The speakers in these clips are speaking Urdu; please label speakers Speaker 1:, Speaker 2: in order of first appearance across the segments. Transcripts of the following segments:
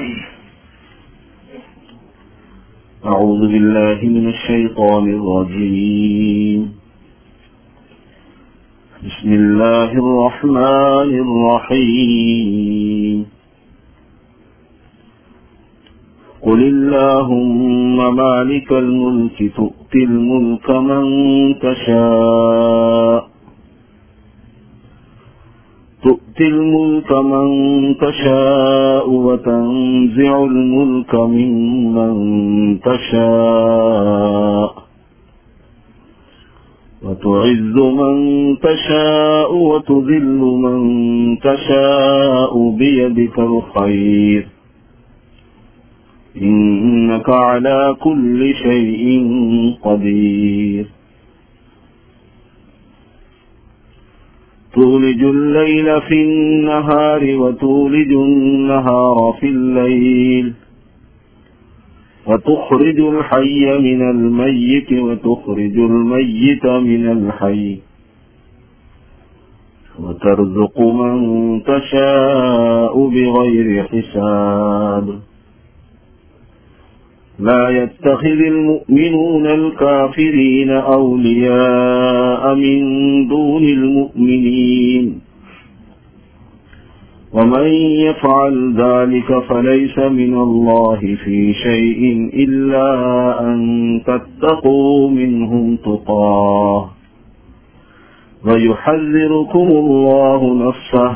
Speaker 1: أعوذ بالله من الشيطان الرجيم. بسم الله الرحمن الرحيم. قل اللهم مالك الملك تؤتي الملك من تشاء وتنزع الملك ممن تشاء وتعز من تشاء وتذل من تشاء بيدك الخير إنك على كل شيء قدير. تولج الليل في النهار وتولج النهار في الليل وتخرج الحي من الميت وتخرج الميت من الحي وترزق من تشاء بغير حساب. لا يتخذ المؤمنون الكافرين أولياء من دون المؤمنين ومن يفعل ذلك فليس من الله في شيء إلا أن تتقوا منهم تقاه ويحذركم الله نفسه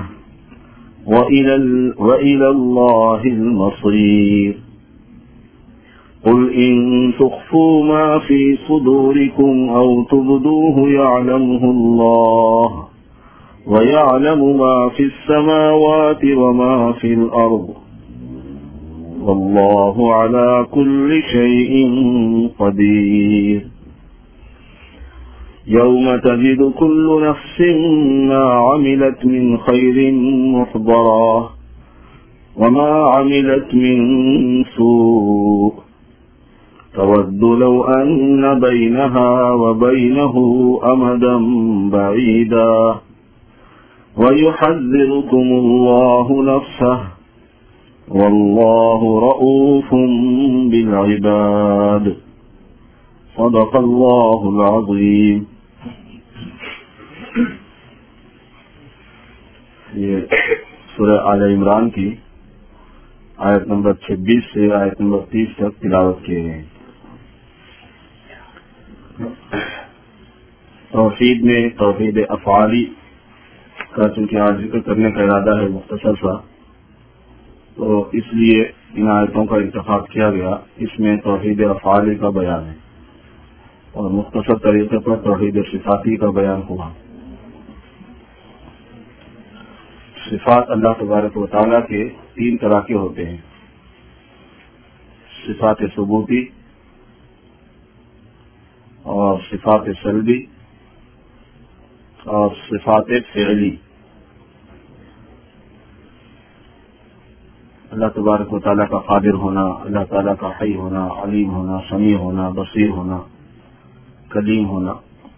Speaker 1: وإلى الله المصير. قل إن تخفوا ما في صدوركم أو تبدوه يعلمه الله ويعلم ما في السماوات وما في الأرض والله على كل شيء قدير. يوم تجد كل نفس ما عملت من خير محضرا وما عملت من سوء تود لو أن بينها وبينه أمدا بعيدا ويحذركم الله نفسه والله رؤوف بالعباد. صدق الله العظيم. یہ سورہ آل عمران کی آیت نمبر 26 سے آیت نمبر 30 تک تلاوت کیے ہیں. توحید میں توحید افعالی کا چونکہ آج ذکر کرنے کا ارادہ ہے مختصر سا، تو اس لیے ان آیتوں کا انتخاب کیا گیا. اس میں توحید افعالی کا بیان ہے اور مختصر طریقے پر توحید صفاتی کا بیان ہوا. صفات اللہ تبارک و تعالیٰ کے 3 طرح کے ہوتے ہیں: صفات ثبوتی اور صفات سلبی اور صفات فعلی. اللہ تبارک و تعالیٰ کا قادر ہونا، اللہ تعالیٰ کا حی ہونا، علیم ہونا، سمیع ہونا، بصیر ہونا، کلیم ہونا،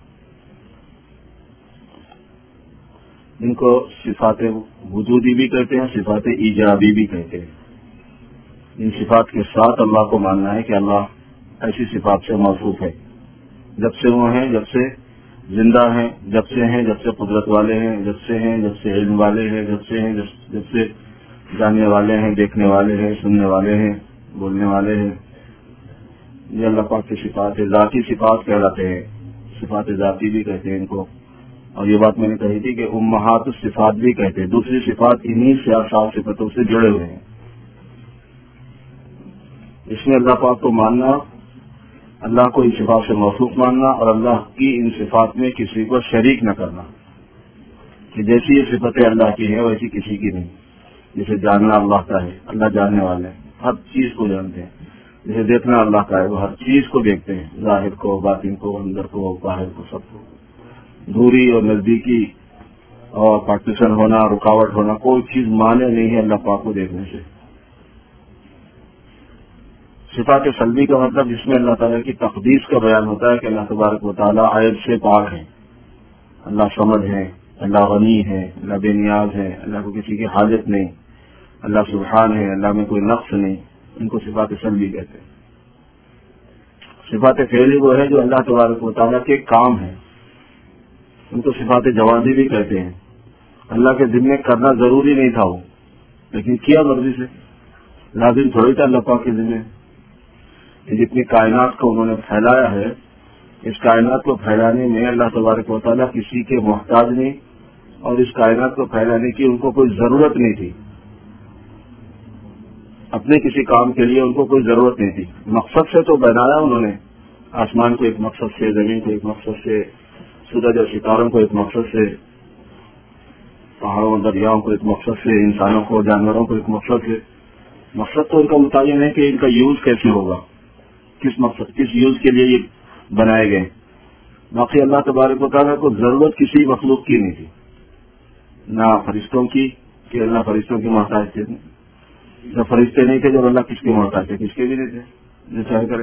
Speaker 1: ان کو صفات وجودی بھی کہتے ہیں، صفات ایجابی بھی کہتے ہیں. ان صفات کے ساتھ اللہ کو ماننا ہے کہ اللہ ایسی صفات سے موصوف ہے، جب سے وہ ہیں، جب سے زندہ ہیں، جب سے ہیں، جب سے قدرت والے ہیں، جب سے ہیں، جب سے علم والے ہیں، جب سے ہیں، جب سے جاننے والے ہیں، دیکھنے والے ہیں، سننے والے ہیں، بولنے والے ہیں. یہ اللہ پاک کی صفات ہے. ذاتی صفات کہلاتے ہیں، صفات ذاتی بھی کہتے ہیں ان کو. اور یہ بات میں نے کہی تھی کہ امہات الصفات بھی کہتے ہیں. دوسری صفات انہی سے 7 صفتوں سے جڑے ہوئے ہیں. اس میں اللہ پاک کو ماننا، اللہ کو ان صفات سے موصوف ماننا اور اللہ کی ان صفات میں کسی کو شریک نہ کرنا، کہ جیسی یہ صفتیں اللہ کی ہیں ویسی کسی کی نہیں. جسے جاننا اللہ کا ہے، اللہ جاننے والے ہیں، ہر چیز کو جانتے ہیں. جسے دیکھنا اللہ کا ہے، وہ ہر چیز کو دیکھتے ہیں، ظاہر کو، باطن کو، اندر کو، باہر کو، سب کو. دوری اور نزدیکی اور پارٹیشن ہونا، رکاوٹ ہونا، کوئی چیز مانے نہیں ہے اللہ پاک کو دیکھنے سے. صفات سلبی کا مطلب جس میں اللہ تعالیٰ کی تقدیس کا بیان ہوتا ہے کہ اللہ تبارک و تعالیٰ عیب سے پاک ہیں، اللہ سمد ہے، اللہ غنی ہے، اللہ بے نیاز ہے، اللہ کو کسی کی حاجت نہیں، اللہ سبحان ہے، اللہ میں کوئی نقص نہیں، ان کو صفات سلبی کہتے ہیں۔ صفات فعلی وہ ہے جو اللہ تبارک و تعالیٰ کے کام ہیں، ان کو صفات جوازی بھی کہتے ہیں۔ اللہ کے ذمہ کرنا ضروری نہیں تھا وہ، لیکن کیا مرضی سے، لازم تھوڑی تھا اللہ پاک کے ذمہ۔ جتنی کائنات کو انہوں نے پھیلایا ہے، اس کائنات کو پھیلانے میں اللہ تبارک و تعالیٰ کسی کے محتاج نہیں، اور اس کائنات کو پھیلانے کی ان کو کوئی ضرورت نہیں تھی، اپنے کسی کام کے لیے ان کو کوئی ضرورت نہیں تھی۔ مقصد سے تو بنایا انہوں نے، آسمان کو ایک مقصد سے، زمین کو ایک مقصد سے، سورج اور ستاروں کو ایک مقصد سے، پہاڑوں اور دریاؤں کو ایک مقصد سے، انسانوں کو، جانوروں کو ایک مقصد سے۔ مقصد تو ان کا متعین ہے کہ ان کا یوز کیسے ہوگا، کس مقصد، کس یوز کے لیے یہ بنائے گئے۔ باقی اللہ تبارک و تعالیٰ کو ضرورت کسی مخلوق کی نہیں تھی، نہ فرشتوں کی کہ اللہ فرشتوں کے محتاج تھے، جب فرشتے نہیں تھے جب اللہ کس کے محتاج تھے، کس کے بھی نہیں تھے، جو چاہے کرے۔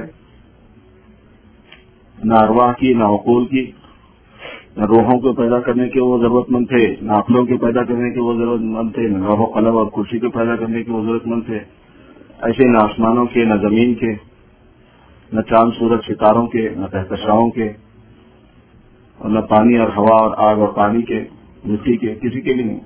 Speaker 1: نہ ارواح کی، نہ عقول کی، نہ روحوں کو پیدا کرنے کے وہ ضرورت مند تھے، نہ عقلوں کے پیدا کرنے کے وہ ضرورت مند تھے، نہ لوح و قلم اور کرسی کے پیدا کرنے کے وہ ضرورت مند تھے، ایسے نہ آسمانوں کے، نہ زمین کے، نہ چاند سورج ستاروں کے، نہ کہکشاؤں کے، اور نہ پانی اور ہوا اور آگ اور پانی کے، مٹی کے، کسی کے بھی نہیں۔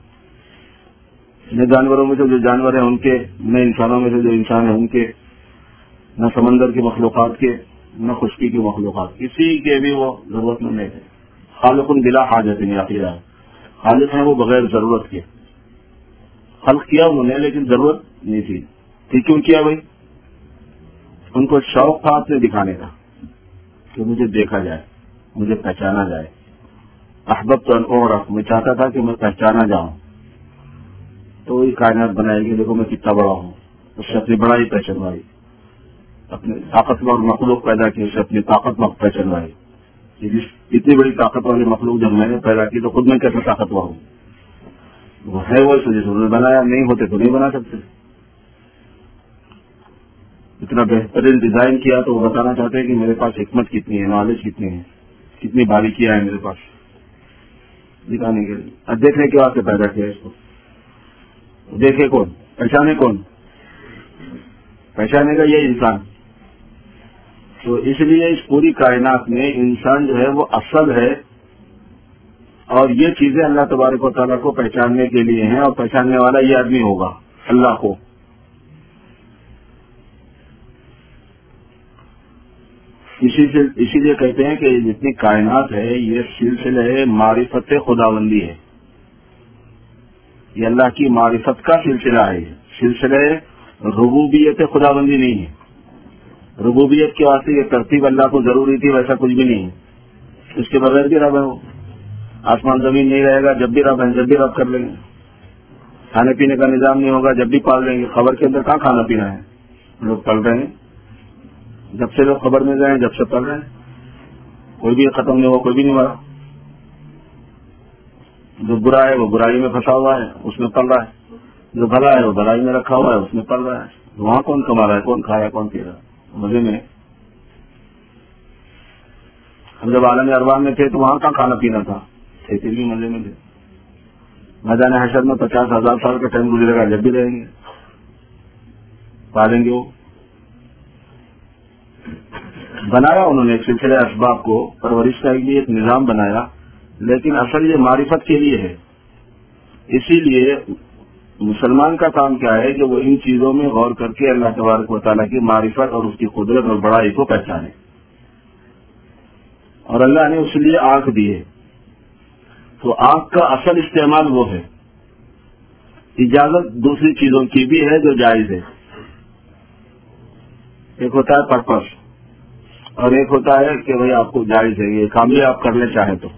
Speaker 1: نہ جانوروں میں سے جو جانور ہیں ان کے، نہ انسانوں میں سے جو انسان ہیں ان کے، نہ سمندر کی مخلوقات کے، نہ خشکی کی مخلوقات، کسی کے بھی وہ ضرورت مند نہیں تھے۔ خالق بلا حاجت نہیں، عقیدہ ہے خالق ہیں وہ بغیر ضرورت کے، خلق کیا انہوں نے لیکن ضرورت نہیں تھی۔ کیوں کیا بھائی؟ ان کو شوق تھا اپنے دکھانے کا کہ مجھے دیکھا جائے، مجھے پہچانا جائے۔ احببت ان اعرف، میں چاہتا تھا کہ میں پہچانا جاؤں، تو یہ کائنات بنائے گی، دیکھو میں کتنا بڑا ہوں، اس سے اپنی بڑائی پہچانوائی، اپنے طاقتور مخلوق پیدا کی، اسے اپنی طاقت پہچانوائی۔ اتنی بڑی طاقت والی مخلوق جب میں نے پیدا کی تو خود میں کیسے طاقتور ہوں؟ وہ ہے وہ جس نے بنایا، نہیں ہوتے تو نہیں بنا سکتے۔ اتنا بہترین ڈیزائن کیا تو وہ بتانا چاہتے ہیں کہ میرے پاس حکمت کتنی ہے، نالج کتنی ہے، کتنی باریکیاں ہیں میرے پاس، دکھانے کے لیے۔ اب دیکھنے کے واسطے پیدا کیا اس کو، دیکھے کون، پہچانے کون؟ پہچانے گا یہ انسان۔ تو اس لیے اس پوری کائنات میں انسان جو ہے وہ اصل ہے، اور یہ چیزیں اللہ تبارک و تعالیٰ کو پہچاننے کے لیے ہیں، اور پہچاننے والا یہ آدمی ہوگا اللہ کو۔ اسی لیے کہتے ہیں کہ جتنی کائنات ہے یہ سلسلہ معرفت خداوندی ہے، یہ اللہ کی معرفت کا سلسلہ ہے، سلسلہ ربوبیت خداوندی نہیں ہے۔ ربوبیت کے واسطے یہ ترتیب اللہ کو ضروری تھی، ویسا کچھ بھی نہیں ہے، اس کے بغیر بھی رب ہے وہ۔ آسمان زمین نہیں رہے گا جب بھی رب ہے، جب بھی رب کر لیں گے۔ کھانے پینے کا نظام نہیں ہوگا جب بھی پال لیں گے۔ خبر کے اندر کہاں کھانا پینا ہے، لوگ پڑھ رہے ہیں، جب سے لوگ خبر میں گئے ہیں جب سے پڑھ رہے ہیں، کوئی بھی ختم نہیں ہوا، کوئی بھی نہیں مرا۔ جو برا ہے وہ برائی میں پھنسا ہوا ہے، اس میں پڑھ رہا ہے، جو بھلا ہے وہ بھلائی میں رکھا ہوا ہے، اس میں پڑھ رہا ہے۔ وہاں کون کما رہا ہے، کون کھا رہا ہے، کون پی رہا ہے، مزے میں۔ ہم جب عالم ارواح میں تھے تو وہاں کا کھانا پینا تھا، تھے پھر بھی مزے میں تھے۔ میدان حشر میں 50,000 سال کا ٹائم گزرے گا، جب بھی رہیں گے، پالیں گے وہ۔ بنایا انہوں نے ایک سلسلہ اسباب کو، پرورش کا ایک نظام بنایا، لیکن اصل یہ معرفت کے لیے ہے۔ اسی لیے مسلمان کا کام کیا ہے کہ وہ ان چیزوں میں غور کر کے اللہ تبارک و تعالیٰ کی معرفت اور اس کی قدرت اور بڑائی کو پہچانے۔ اور اللہ نے اس لیے آنکھ دی ہے، تو آنکھ کا اصل استعمال وہ ہے۔ اجازت دوسری چیزوں کی بھی ہے جو جائز ہے، ایک ہوتا ہے پرپس، اور ایک ہوتا ہے کہ بھائی آپ کو جائز ہے، یہ کام بھی آپ کرنے چاہیں تو۔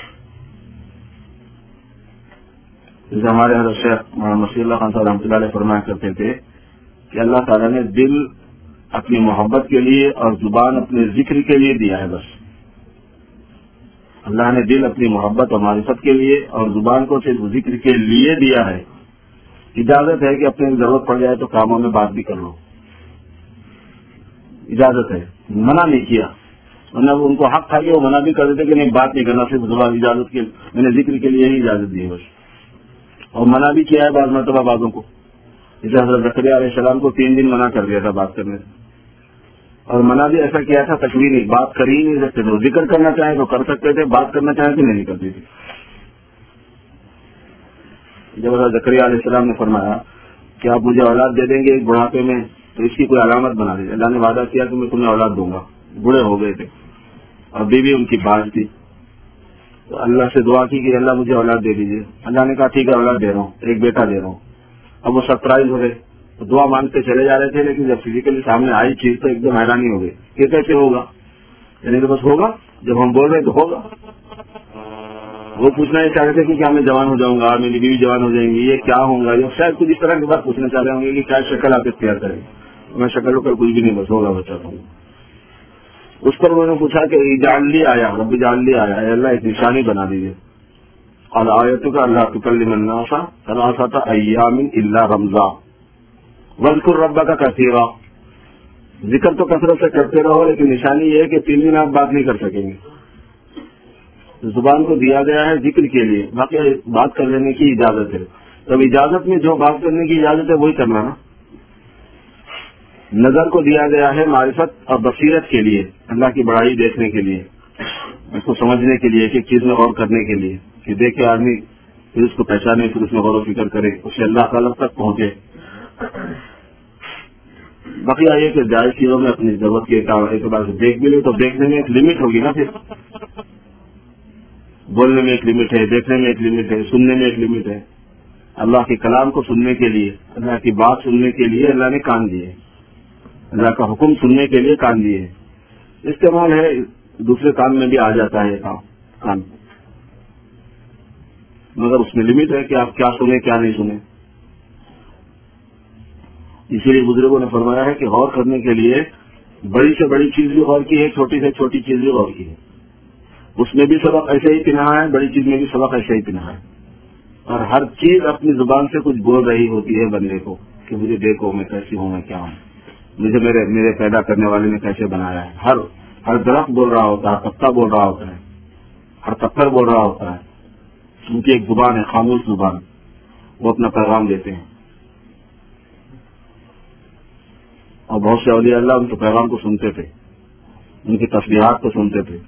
Speaker 1: جیسے ہمارے حضرت شیخ مسیح اللہ خان صاحب رحمۃ اللہ علیہ فرمایا کرتے تھے کہ اللہ تعالیٰ نے دل اپنی محبت کے لیے اور زبان اپنے ذکر کے لیے دیا ہے، بس اللہ نے دل اپنی محبت اور معرفت کے لیے اور زبان کو صرف ذکر کے لیے دیا ہے۔ اجازت ہے کہ اپنے ضرورت پڑ جائے تو کاموں میں بات بھی کر لو، اجازت ہے، منع نہیں کیا۔ ورنہ ان کو حق تھا کہ وہ منع بھی کر دیتے کہ نہیں بات نہیں کرنا، صرف زبان اجازت کے، میں نے ذکر کے لیے ہی اجازت دی ہے بس، اور منع بھی کیا ہے بعض مرتبہ بعضوں کو جیسے حضرت زکریا علیہ السلام کو 3 دن منع کر دیا تھا بات کرنے سے، اور منع بھی ایسا کیا تھا تکوینی، بات کر ہی نہیں سکتے تھے، ذکر کرنا چاہیں تو کر سکتے تھے، بات کرنا چاہیں تو نہیں کرتی تھی۔ جب حضرت زکریا علیہ السلام نے فرمایا کہ آپ مجھے اولاد دے دیں گے ایک بڑھاپے میں تو اس کی کوئی علامت بنا دیجیے، اللہ نے وعدہ کیا کہ میں تمہیں اولاد دوں گا، بوڑھے ہو گئے تھے اور بیوی ان کی باز تھی، تو اللہ سے دعا کی کہ اللہ مجھے اولاد دے دیجیے، اللہ نے کہا ٹھیک ہے اولاد دے رہا ہوں، ایک بیٹا دے رہا ہوں۔ اب وہ سرپرائز ہو گئے، دعا مانگتے چلے جا رہے تھے، لیکن جب فزیکلی سامنے آئی چیز تو ایک دم حیرانی ہو گئی، یہ کیسے ہوگا، یعنی کہ بس ہوگا، جب ہم بول رہے ہیں تو ہوگا۔ وہ پوچھنا یہ چاہ رہے تھے کہ کیا میں جوان ہو جاؤں گا، میری بیوی جوان ہو جائیں گی، یہ کیا ہوگا، یہ شاید کچھ اس طرح کی بات پوچھنا چاہ رہے ہوں گے کہ کیا شکل آپ اختیار کریں گے، میں شکل وکل کچھ بھی نہیں، بس ہوگا بچہ ہوں۔ اس پر انہوں نے پوچھا کہ اجعل لی آیا، رب اجعل لی آیا، اے اللہ ایک نشانی بنا دیجیے۔ قال آیتک اللہ تکلم الناس ثلاثۃ ایام الا رمزا واذکر ربک کثیرا، ذکر تو کثرت سے کرتے رہو لیکن نشانی یہ ہے کہ 3 دن آپ بات نہیں کر سکیں گے۔ زبان کو دیا گیا ہے ذکر کے لیے، باقی بات کر لینے کی اجازت ہے، تب اجازت میں جو بات کرنے کی اجازت ہے وہی کرنا نا۔ نظر کو دیا گیا ہے معرفت اور بصیرت کے لیے، اللہ کی بڑائی دیکھنے کے لیے، اس کو سمجھنے کے لیے، ایک چیز میں غور کرنے کے لیے، کہ دیکھ کے آدمی پھر اس کو پہچانے، پھر اس میں غور و فکر کرے، اس سے اللہ تعالیٰ تک پہنچے۔ بقیہ یہ کہ جائز چیزوں میں اپنی ضرورت کے اعتبار سے دیکھ بھی لے تو دیکھنے میں ایک لمٹ ہوگی نا، پھر بولنے میں ایک لمٹ ہے، دیکھنے میں ایک لمٹ ہے، سننے میں ایک لمٹ ہے۔ اللہ کے کلام کو سننے کے لیے، اللہ کی بات سننے کے لیے اللہ نے کان دیے، اللہ کا حکم سننے کے لیے کان دیے۔ استعمال ہے دوسرے کام میں بھی آ جاتا ہے کان، مگر اس میں لمٹ ہے کہ آپ کیا سنیں کیا نہیں سنیں۔ اسی لیے بزرگوں نے فرمایا ہے کہ غور کرنے کے لیے بڑی سے بڑی چیز بھی غور کی ہے، چھوٹی سے چھوٹی چیز بھی غور کی ہے، اس میں بھی سبق ایسے ہی پنہا ہے، بڑی چیز میں بھی سبق ایسے ہی پنہا ہے، اور ہر چیز اپنی زبان سے کچھ بول رہی ہوتی ہے بندے کو کہ مجھے دیکھو میں کیسی ہوں، میں کیا ہوں، مجھے میرے پیدا کرنے والے نے کیسے بنایا ہے۔ ہر درخت بول رہا ہوتا ہے، پتا بول رہا ہوتا ہے، ہر پتھر بول رہا ہوتا ہے، ان کی ایک زبان ہے، خاموش زبان، وہ اپنا پیغام دیتے ہیں، اور بہت سے اولیاء اللہ ان کے پیغام کو سنتے تھے، ان کی تسبیحات کو سنتے تھے۔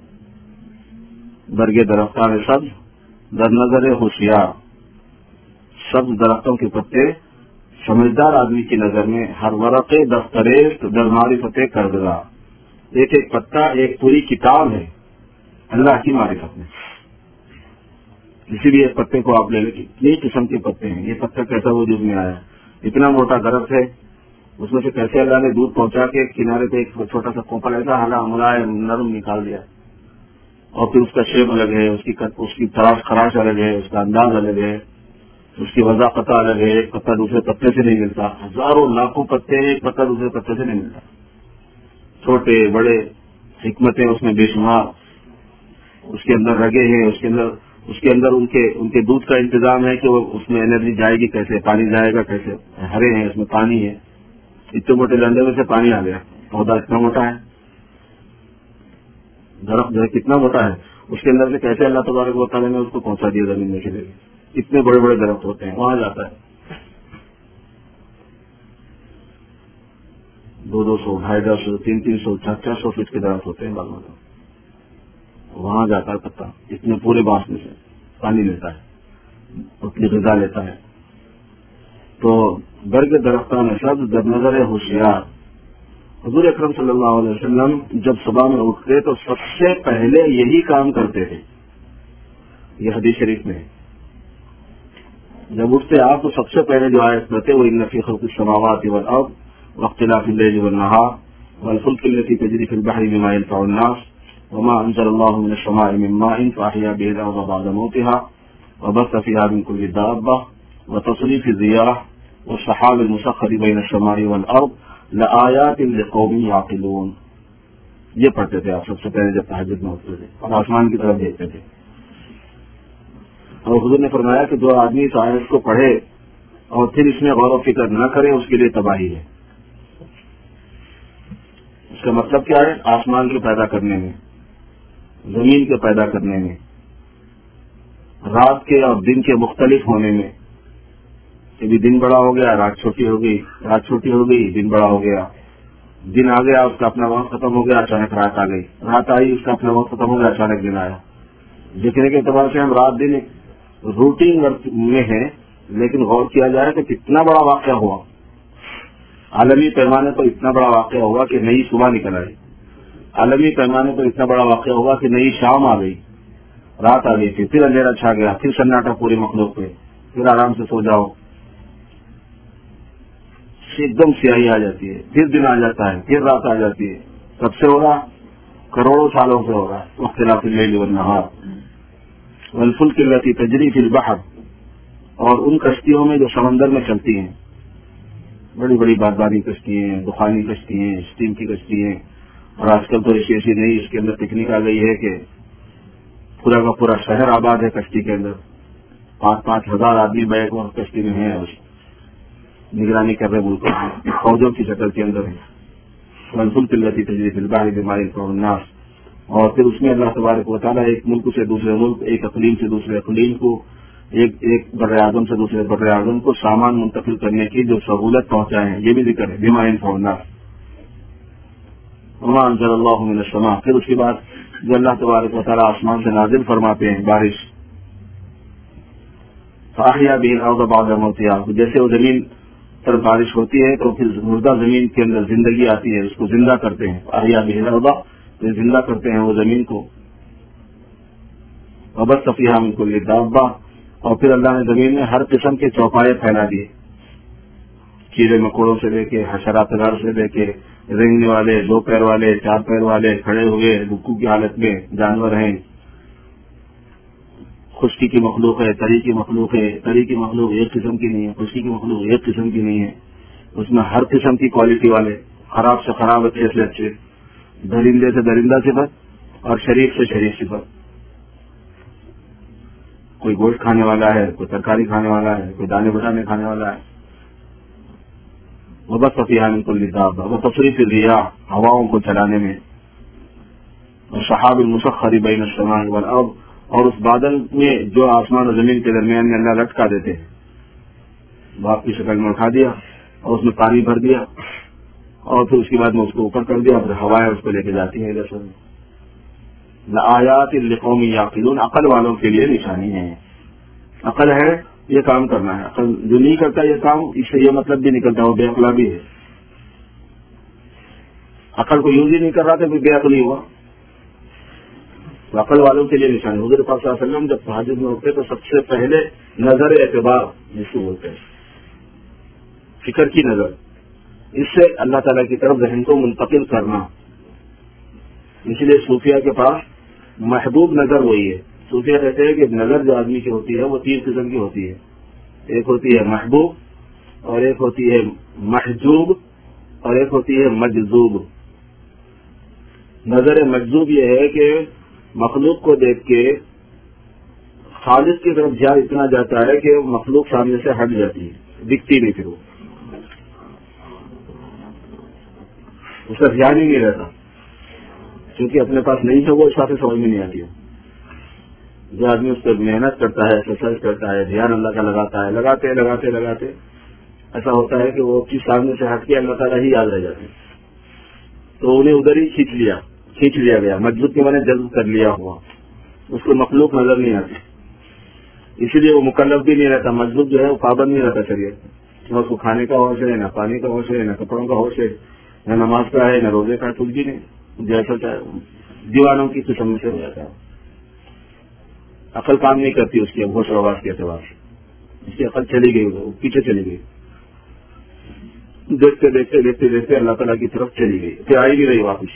Speaker 1: برگے درختان سبز در نظر ہوشیار، سبز درختوں کے پتے سمجھدار آدمی کی نظر میں ہر ورق دفتریست در معرفت کردگار، ایک ایک پتا ایک پوری کتاب ہے اللہ کی معرفت میں۔ کسی بھی ایک پتے کو آپ لے لیں، کتنی قسم کے پتے ہیں، یہ پتا کیسا وجود میں آیا، اتنا موٹا درخت ہے، اس میں سے کیسے اللہ نے دودھ پہنچا کے کنارے پہ ایک چھوٹا سا کوپل ایسا ہلا ملائم نرم نکال دیا، اور پھر اس کا شیپ الگ ہے، اس کی تراش خراش الگ ہے، اس کا انداز الگ ہے، اس کی وضاحت الگ ہے، ایک پتا دوسرے پتے سے نہیں ملتا، ہزاروں لاکھوں پتے ہیں، ایک پتا دوسرے پتے سے نہیں ملتا، چھوٹے بڑے حکمتیں اس میں بے شمار، اس کے اندر رگے ہیں، اس کے اندر ان کے دودھ کا انتظام ہے کہ وہ اس میں انرجی جائے گی کیسے، پانی جائے گا کیسے، ہرے ہیں اس میں پانی ہے، اتنے موٹے ڈنڈے میں سے پانی آ گیا، پودا اتنا موٹا ہے، درخت جو ہے کتنا موٹا ہے، اس کے اندر سے کیسے اللہ تبارک و تعالیٰ نے اس کو پہنچا دیا زمین میں کے لیے، اتنے بڑے بڑے درخت ہوتے ہیں، وہاں جاتا ہے 200 250 300 400 فٹ کے درخت ہوتے ہیں، بعض وہاں جاتا ہے پتا، اتنے پورے بانس میں سے پانی لیتا ہے، اتنی غذا لیتا ہے۔ تو برگ درختان سبز در نظر ہوشیار، حضور اکرم صلی اللہ علیہ وسلم جب صبح میں اٹھتے تو سب سے پہلے یہی کام کرتے تھے، یہ حدیث شریف میں ہے، جب اٹھتے آپ تو سب سے پہلے جو آیت پڑھتے وہ ان فی خلق السماوات والارض واختلاف الليل والنهار والفلك التي تجري في البحر بما ينفع الناس وما انزل الله من السماء من ماء فاحيا به الارض بعد موتها وبث فيها من كل دابة وتصريف الرياح والسحاب المسخر بين السماء والارض لآیات لقوم یعقلون، یہ پڑھتے تھے آپ سب سے پہلے جب تہجد میں اٹھتے تھے اور آسمان کی طرف دیکھتے تھے۔ اور حضور نے فرمایا کہ جو آدمی اس آیت کو پڑھے اور پھر اس میں غور و فکر نہ کرے اس کے لیے تباہی ہے۔ اس کا مطلب کیا ہے؟ آسمان کے پیدا کرنے میں، زمین کے پیدا کرنے میں، رات کے اور دن کے مختلف ہونے میں، کبھی دن بڑا ہو گیا رات چھوٹی ہو گئی، رات چھوٹی ہو گئی دن بڑا ہو گیا، دن آ گیا اس کا اپنا وقت ختم ہو گیا اچانک رات آ گئی، رات آئی اس کا اپنا وقت ختم ہو گیا اچانک دن آیا۔ دیکھنے کے اعتبار سے ہم رات دن روٹین میں ہیں، لیکن غور کیا جائے کہ کتنا بڑا واقعہ ہوا، عالمی پیمانے پر اتنا بڑا واقعہ ہوا کہ نئی صبح نکل آئی، عالمی پیمانے پر اتنا بڑا واقعہ ہوا کہ نئی شام آ گئی، رات آ گئی، پھر اندھیرا چھا گیا، پھر سناٹا پوری مخلوق پہ، پھر آرام سے سو جاؤ، ایک دم سیاہی آ جاتی ہے، پھر دن آ جاتا ہے، پھر رات آ جاتی ہے۔ کب سے ہو رہا؟ کروڑوں سالوں سے ہو رہا ہے۔ اختلاف اللیل والنہار والفلک التی تجری فی البحر، اور ان کشتیوں میں جو سمندر میں چلتی ہیں، بڑی بڑی بادبانی کشتی ہیں، دخانی کشتی ہیں، اسٹیم کی کشتی ہیں، اور آج کل تو ایسی نہیں، اس کے اندر تکنیک آ گئی ہے کہ پورا کا پورا شہر آباد ہے کشتی کے اندر، 5,000 5,000 آدمی بیٹھ کر کشتی میں ہیں، نگرانی کر رہے ملک فوجوں کی شکل کے اندر ہے۔ والفلک التی تجری فی البحر بما ينفع الناس، اور پھر اس میں اللہ تبارک و تعالیٰ ایک ملک سے دوسرے ملک، ایک اقلیم سے دوسرے اقلیم کو، ایک بر اعظم سے دوسرے بر اعظم کو سامان منتقل کرنے کی جو سہولت پہنچائے ہیں، یہ بھی ذکر ہے بما ينفع الناس۔ وما انزل اللہ من السماء، پھر اس کے بعد جو اللہ تبارک و تعالیٰ آسمان سے نازل فرماتے ہیں بارش، فاحیا به الارض بعد موتها، جیسے وہ زمین پر بارش ہوتی ہے تو پھر مردہ زمین کے اندر زندگی آتی ہے، اس کو زندہ کرتے ہیں، فاحیا به الارض، زندہ کرتے ہیں وہ زمین کو، وبث فیہا من کل دابہ، اور پھر اللہ نے زمین میں ہر قسم کے چوپائے پھیلا دیے، کیڑے مکوڑوں سے لے کے حشرات غار سے لے کے رینگنے والے، 2 پیر والے، 4 پیر والے، کھڑے ہوئے رکوع کی حالت میں جانور ہیں، خشکی کی مخلوق ہے، تری کی مخلوق ہے، تری کی مخلوق ایک قسم کی نہیں ہے، خشکی کی مخلوق ایک قسم کی نہیں ہے، اس میں ہر قسم کی کوالٹی والے، خراب سے خراب، اچھے سے اچھے، درندے سے درندہ صفت اور شریف سے شریف صفت، کوئی گوشت کھانے والا ہے، کوئی ترکاری کھانے والا ہے، کوئی دانے بٹانے کھانے والا ہے۔ وبث فیہا من کل دابہ وتصریف الریاح، ہواؤں کو چلانے میں، والسحاب المسخر بین السماء والارض، اور اس بادل میں جو آسمان اور زمین کے درمیان میں اللہ لٹکا دیتے ہیں، باپ کی شکل میں اٹھا دیا اور اس میں پانی بھر دیا، اور پھر اس کے بعد میں اس کو اوپر کر دیا، پھر ہوائیں اس کو لے کے جاتی ہیں ادھر سے۔ لآیات لقوم یعقلون، عقل والوں کے لیے نشانی ہے، عقل ہے یہ کام کرنا ہے، عقل جو نہیں کرتا یہ کام، اس سے یہ مطلب بھی نکلتا وہ بے عقلا بھی ہے، عقل کو یوز ہی نہیں کر رہا تھا پھر بے عقلی ہوا۔ عقل والوں کے لیے نشانی، حضور پاک صلی اللہ علیہ وسلم جب تہجد میں اٹھتے تو سب سے پہلے نظر اعتبار جس کو بولتے ہیں، فکر کی نظر، اس سے اللہ تعالیٰ کی طرف ذہن کو منتقل کرنا، اسی لیے صوفیہ کے پاس محبوب نظر وہی ہے۔ صوفیہ کہتے ہیں کہ نظر جو آدمی کی ہوتی ہے وہ 3 قسم کی ہوتی ہے، ایک ہوتی ہے محبوب، اور ایک ہوتی ہے محجوب، اور ایک ہوتی ہے مجذوب۔ نظر مجذوب یہ ہے کہ مخلوق کو دیکھ کے خالق کی طرف دھیان اتنا جاتا ہے کہ مخلوق سامنے سے ہٹ جاتی ہے، دکھتی نہیں، پھر وہ اس کا دھیان ہی نہیں رہتا، کیونکہ اپنے پاس نہیں ہے وہ اس باتیں سمجھ میں نہیں آتی ہے۔ جو آدمی اس پر محنت کرتا ہے، ایکسرسائز کرتا ہے، دھیان اللہ کا لگاتا ہے، لگاتے لگاتے لگاتے ایسا ہوتا ہے کہ وہ چیز سامنے سے ہٹ کے اللہ تعالیٰ ہی یاد رہ جاتے ہیں، تو انہیں ادھر ہی کھینچ لیا گیا، مجذوب کے معنی جذب کر لیا ہوا، اس کو مخلوق نظر نہیں آتی، اسی لیے وہ مکلف بھی نہیں رہتا، مجذوب جو ہے وہ پابند نہیں رہتا شریعت، نہ اس کو کھانے کا ہوش ہے، نہ پانی کا ہوش ہے، نہ کپڑوں کا ہوش ہے، نہ نماز کا ہے، نہ روزے کا، کچھ بھی نہیں، جیسا چاہے دیوانوں کی قسم سے ہو جاتا ہے۔ عقل کام نہیں کرتی اس کی ہوش و آواز کے اعتبار سے، اس کی عقل چلی گئی، وہ پیچھے چلی گئی، دیکھتے دیکھتے دیکھتے دیکھتے اللہ تعالیٰ کی طرف چلی گئی، پھر آئی بھی رہی واپس۔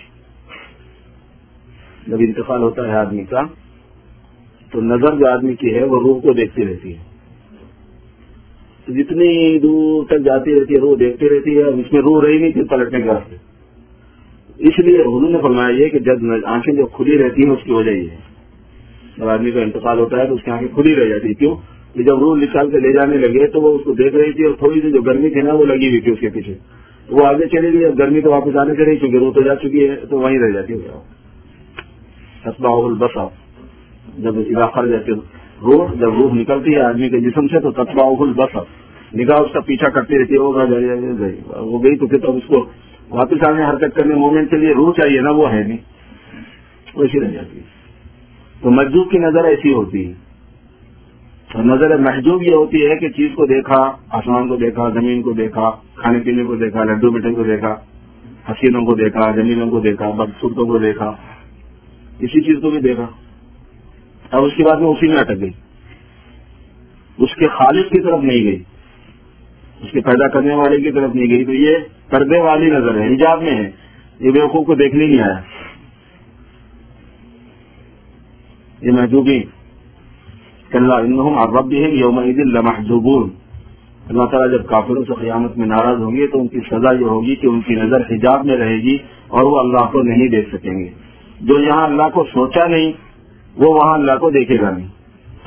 Speaker 1: جب انتقال ہوتا ہے آدمی کا تو نظر جو آدمی کی ہے وہ روح کو دیکھتی رہتی ہے، تو جتنی دور تک جاتی رہتی ہے روح دیکھتی رہتی ہے، اب اس میں روح رہی نہیں پھر پلٹنے کے راستے، اس لیے حضور نے فرمایا یہ کہ جب آنکھیں جو کھلی رہتی ہیں اس کی وجہ یہ ہے، جب آدمی کا انتقال ہوتا ہے تو اس کی آنکھیں کھلی رہ جاتی ہے، کیوں کہ جب روح نکال کے لے جانے لگے تو وہ اس کو دیکھ رہی تھی، اور تھوڑی سی جو گرمی تھی نا وہ لگی ہوئی تھی اس کے پیچھے، وہ آگے چلی گئی، اب گرمی تو واپس آنے سے نہیں چونکہ روح تو جا چکی ہے تو وہیں رہ جاتی ہے۔ تتبعہ البصر، جب اذا خرجت الروح، جب روح نکلتی ہے آدمی کے جسم سے تو تتبعہ البصر، نگاہ اس کا پیچھا کرتی رہتی ہے، وہ گئی تو پھر تو اس کو واپس آنے حرکت کرنے مومنٹ کے لیے روح چاہیے نا، وہ ہے نہیں، وہ ایسی رہ جاتی ہے. تو مجذوب کی نظر ایسی ہوتی ہے. اور نظر محجوب یہ ہوتی ہے کہ چیز کو دیکھا، آسمان کو دیکھا، زمین کو دیکھا، کھانے پینے کو دیکھا، لڈو مٹھائی کو دیکھا، حسینوں کو دیکھا، جمیلوں کو دیکھا، بدصورتوں کو دیکھا، اسی چیز کو بھی دیکھا، اور اس کے بعد میں اسی میں اٹک گئی، اس کے خالق کی طرف نہیں گئی، اس کے پیدا کرنے والے کی طرف نہیں گئی. تو یہ پردے والی نظر ہے، حجاب میں ہے، یہ بیوقوف کو دیکھنے نہیں آیا، یہ محجوبی. کلا انہم عن ربہم یومئذ لمحجوبون. اللہ تعالیٰ جب کافروں سے قیامت میں ناراض ہوں گے تو ان کی سزا یہ ہوگی کہ ان کی نظر حجاب میں رہے گی اور وہ اللہ کو نہیں دیکھ سکیں گے. جو یہاں اللہ کو سوچا نہیں وہ وہاں اللہ کو دیکھے گا نہیں،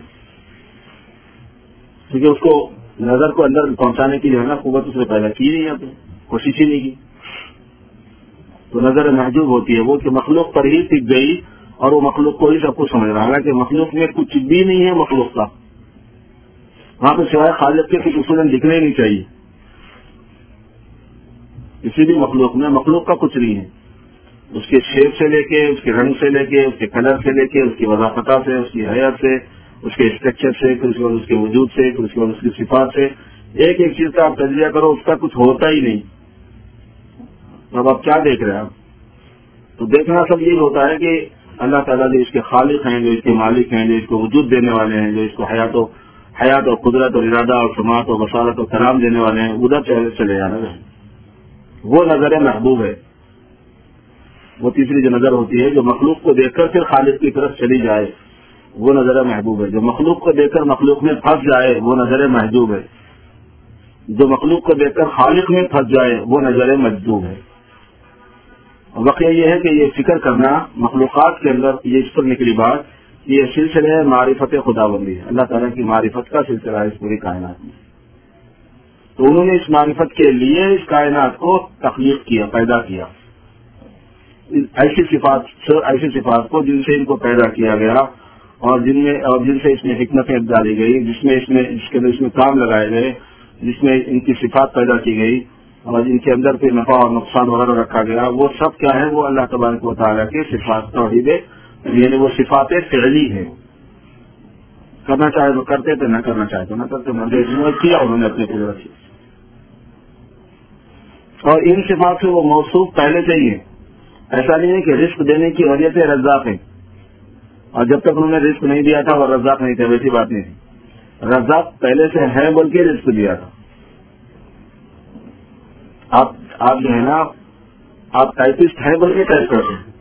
Speaker 1: کیونکہ اس کو نظر کو اندر پہنچانے کی جو ہے نا قوت اس نے پیدا کی نہیں، آپ نے کوشش ہی نہیں کی. تو نظر محجوب ہوتی ہے وہ کہ مخلوق پر ہی ٹک گئی اور وہ مخلوق کو ہی سب کچھ سمجھ رہا ہے، حالانکہ مخلوق میں کچھ بھی نہیں ہے مخلوق کا. وہاں پہ سوائے خالق کے کچھ اصول دکھنے نہیں چاہیے. کسی بھی مخلوق میں مخلوق کا کچھ نہیں ہے، اس کے شیپ سے لے کے، اس کے رنگ سے لے کے، اس کے کلر سے لے کے، اس کی وضاحت سے، اس کی حیات سے، اس کے اسٹرکچر سے، پھر اس کے بعد اس کے وجود سے، پھر اس کے بعد اس کی صفات سے، ایک ایک چیز کا آپ تجزیہ کرو اس کا کچھ ہوتا ہی نہیں. اب آپ کیا دیکھ رہے ہیں؟ آپ تو دیکھنا سب یہی ہوتا ہے کہ اللہ تعالیٰ جو اس کے خالق ہیں، جو اس کے مالک ہیں، جو اس کو وجود دینے والے ہیں، جو اس کو حیات اور قدرت اور ارادہ اور سماعت اور بصارت اور کلام دینے والے ہیں، ادھر چلے جانا ہے. وہ نظر محبوب ہے. وہ تیسری جو نظر ہوتی ہے جو مخلوق کو دیکھ کر پھر خالق کی طرف چلی جائے وہ نظر محبوب ہے. جو مخلوق کو دیکھ کر مخلوق میں پھنس جائے وہ نظر محجوب ہے. جو مخلوق کو دیکھ کر خالق میں پھنس جائے وہ نظر مجذوب ہے. واقعہ یہ ہے کہ یہ فکر کرنا مخلوقات کے اندر یہ اس پر نکلی بات، یہ سلسلہ معرفت خدا بندی ہے، اللہ تعالیٰ کی معرفت کا سلسلہ ہے اس پوری کائنات میں. تو انہوں نے اس معرفت کے لیے اس کائنات کو تخلیق کیا، پیدا کیا، ایسی صفات کو جن سے ان کو پیدا کیا گیا اور جن سے اس میں حکمتیں ڈالی گئی، جس میں کام لگائے گئے، جس میں ان کی صفات پیدا کی گئی اور ان کے اندر پھر نفع اور نقصان وغیرہ رکھا گیا. وہ سب کیا ہے؟ وہ اللہ تبارک و تعالیٰ کے صفات توحید، یعنی وہ صفات فعلی ہیں. کرنا چاہے تو کرتے تھے، نہ کرنا چاہے تو نہ کرتے، مگر کیا انہوں نے اپنی قدرت سے. اور ان صفات سے وہ موصوف پہلے سے ہی ہے. ایسا نہیں ہے کہ رزق دینے کی وجہ سے رزاق ہے، اور جب تک انہوں نے رزق نہیں دیا تھا وہ رزاق نہیں تھے، ویسی بات نہیں تھی. رزاق پہلے سے ہے بلکہ رزق دیا تھا. آپ جو ہے نا، آپ ٹائپسٹ ہیں بلکہ ٹائپ کرتے ہیں.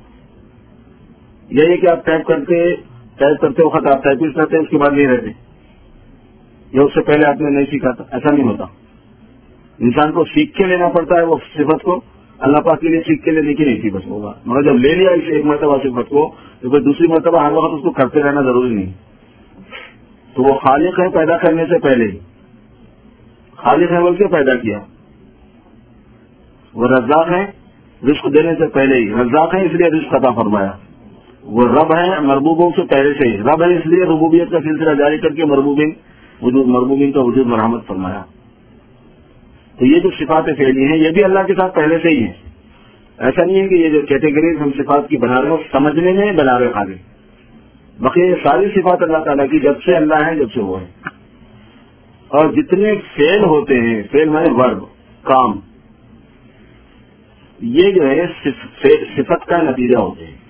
Speaker 1: یہی کہ آپ ٹائپ کرتے وقت آپ ٹائپسٹ رہتے ہیں، اس کے بعد نہیں رہتے، یا اس سے پہلے آپ نے نہیں سیکھا تھا. ایسا نہیں ہوتا. انسان کو سیکھ کے لینا پڑتا ہے وہ صفت کو. اللہ پاک کے لیے سیکھ کے لینے کی نہیں تھی بس ہوگا، مگر جب لے لیا اسے ایک مرتبہ صفت کو تو پھر دوسری مرتبہ ہر وقت اس کو کرتے رہنا ضروری نہیں. تو وہ خالق ہے پیدا کرنے سے پہلے ہی، خالق ہے بلکہ پیدا کیا. وہ رزاق ہے رزق دینے سے پہلے ہی، رزاق ہے اس لیے رزق عطا فرمایا. وہ رب ہے مربوبوں سے پہلے سے ہی، رب ہے اس لیے ربوبیت کا سلسلہ جاری کر کے مربوبین کا وجود مرحمت فرمایا. تو یہ جو صفات فعلی ہیں یہ بھی اللہ کے ساتھ پہلے سے ہی ہیں. ایسا نہیں ہے کہ یہ جو کیٹیگریز ہم صفات کی بنا رہے ہیں سمجھنے میں بنا رہے خالی، باقی یہ ساری صفات اللہ تعالیٰ کی جب سے اللہ ہے، جب سے وہ ہے. اور جتنے فعل ہوتے ہیں، فعل میں ورب، کام، یہ جو ہے صفت کا نتیجہ ہوتے ہیں.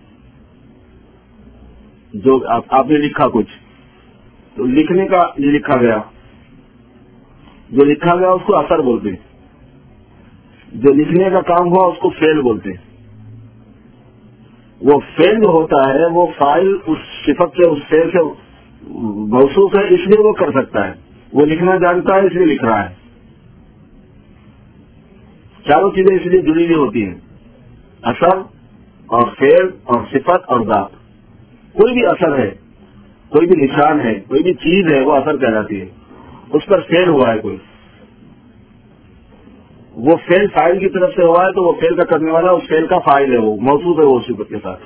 Speaker 1: جو آپ نے لکھا کچھ تو لکھنے کا یہ لکھا گیا، جو لکھا گیا اس کو اثر بولتے ہیں، جو لکھنے کا کام ہوا اس کو فعل بولتے ہیں. وہ فعل جو ہوتا ہے وہ فاعل اس صفت سے، اس فعل سے موصوف ہے، اس لیے وہ کر سکتا ہے. وہ لکھنا جانتا ہے اس لیے لکھ رہا ہے. چاروں چیزیں اس لیے جڑی ہوئی ہوتی ہیں، اثر اور فعل اور صفت اور ذات. کوئی بھی اثر ہے، کوئی بھی نشان ہے، کوئی بھی چیز ہے، وہ اثر کہلاتی ہے. اس پر فعل ہوا ہے کوئی، وہ فعل فاعل کی طرف سے ہوا ہے تو وہ فعل کا کرنے والا اس فعل کا فاعل ہے، وہ موصوف ہے وہ صفت کے ساتھ.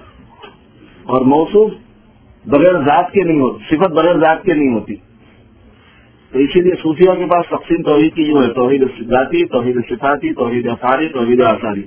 Speaker 1: اور موصوف بغیر ذات کے نہیں ہوتی، صفت بغیر ذات کے نہیں ہوتی. تو اسی لیے صوفیہ کے پاس تقسیم توحید کی جو ہے توحید ذاتی، توحید صفاتی، توحید افعالی، توحید آثاری.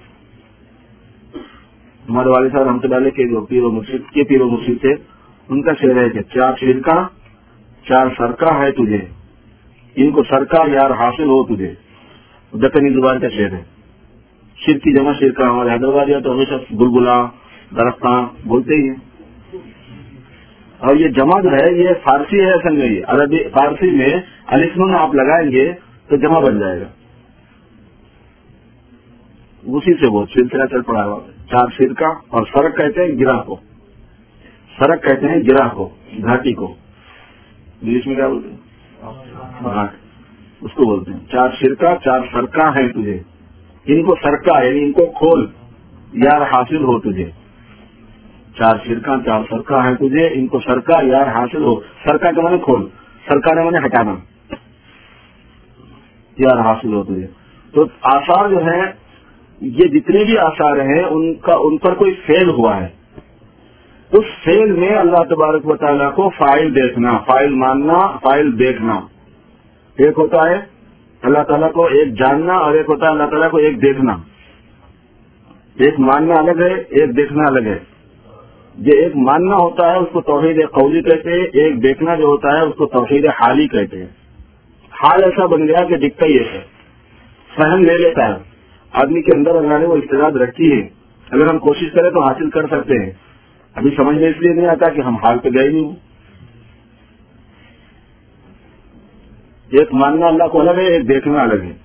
Speaker 1: ہمارے والد صاحب رحمۃ اللہ علیہ کے جو پیر و مرشد تھے ان کا شعر ہے کہ 4 شرکا 4 سرکا ہے تجھے، ان کو سرکا یار حاصل ہو تجھے. دکنی زبان کا شعر ہے. شرک کی جمع شرکا. ہمارے حیدرآباد یا تو ہمیشہ بلبلا درختاں بولتے ہی ہیں. اور یہ جمع جو ہے یہ فارسی ہے اصل میں. یہ عربی فارسی میں الف نون آپ لگائیں گے تو جمع بن جائے گا. اسی سے وہ سلسلہ چل پڑا ہوا. 4 شرکا اور سرک کہتے ہیں گرہ کو. سرک کہتے ہیں گرہ کو، گھاٹی کو. انگلش میں کیا بولتے ہیں؟ گھاٹ. اس کو بولتے ہیں 4 شرکا 4 سرکا ہیں تجھے، ان کو سرکا یعنی ان کو کھول یار حاصل ہو تجھے. 4 شرکا 4 سرکا ہے تجھے، ان کو سرکا یار حاصل ہو. سرکا کے معنی کھول، سرکا نے معنی ہٹانا، یار حاصل ہو تجھے. تو آثار جو ہیں یہ جتنے بھی آثار ہیں ان پر کوئی فعل ہوا ہے. اس فعل میں اللہ تبارک و تعالیٰ کو فاعل دیکھنا، فاعل ماننا، فاعل دیکھنا. ایک ہوتا ہے اللہ تعالیٰ کو ایک جاننا اور ایک ہوتا ہے اللہ تعالیٰ کو ایک دیکھنا. ایک ماننا الگ ہے، ایک دیکھنا الگ ہے. یہ ایک ماننا ہوتا ہے اس کو توحید قولی کہتے ہیں، ایک دیکھنا جو ہوتا ہے اس کو توحید حالی کہتے ہیں. حال ایسا بن گیا کہ دکھتا ہی ہے، فہم لے لیتا ہے آدمی کے اندر. اللہ نے وہ استعداد رکھی ہے، اگر ہم کوشش کریں تو حاصل کر سکتے ہیں. ابھی سمجھ میں اس لیے نہیں آتا کہ ہم حال پہ گئے نہیں ہوں. ایک ماننا اللہ کو الگ ہے، ایک دیکھنا الگ ہے.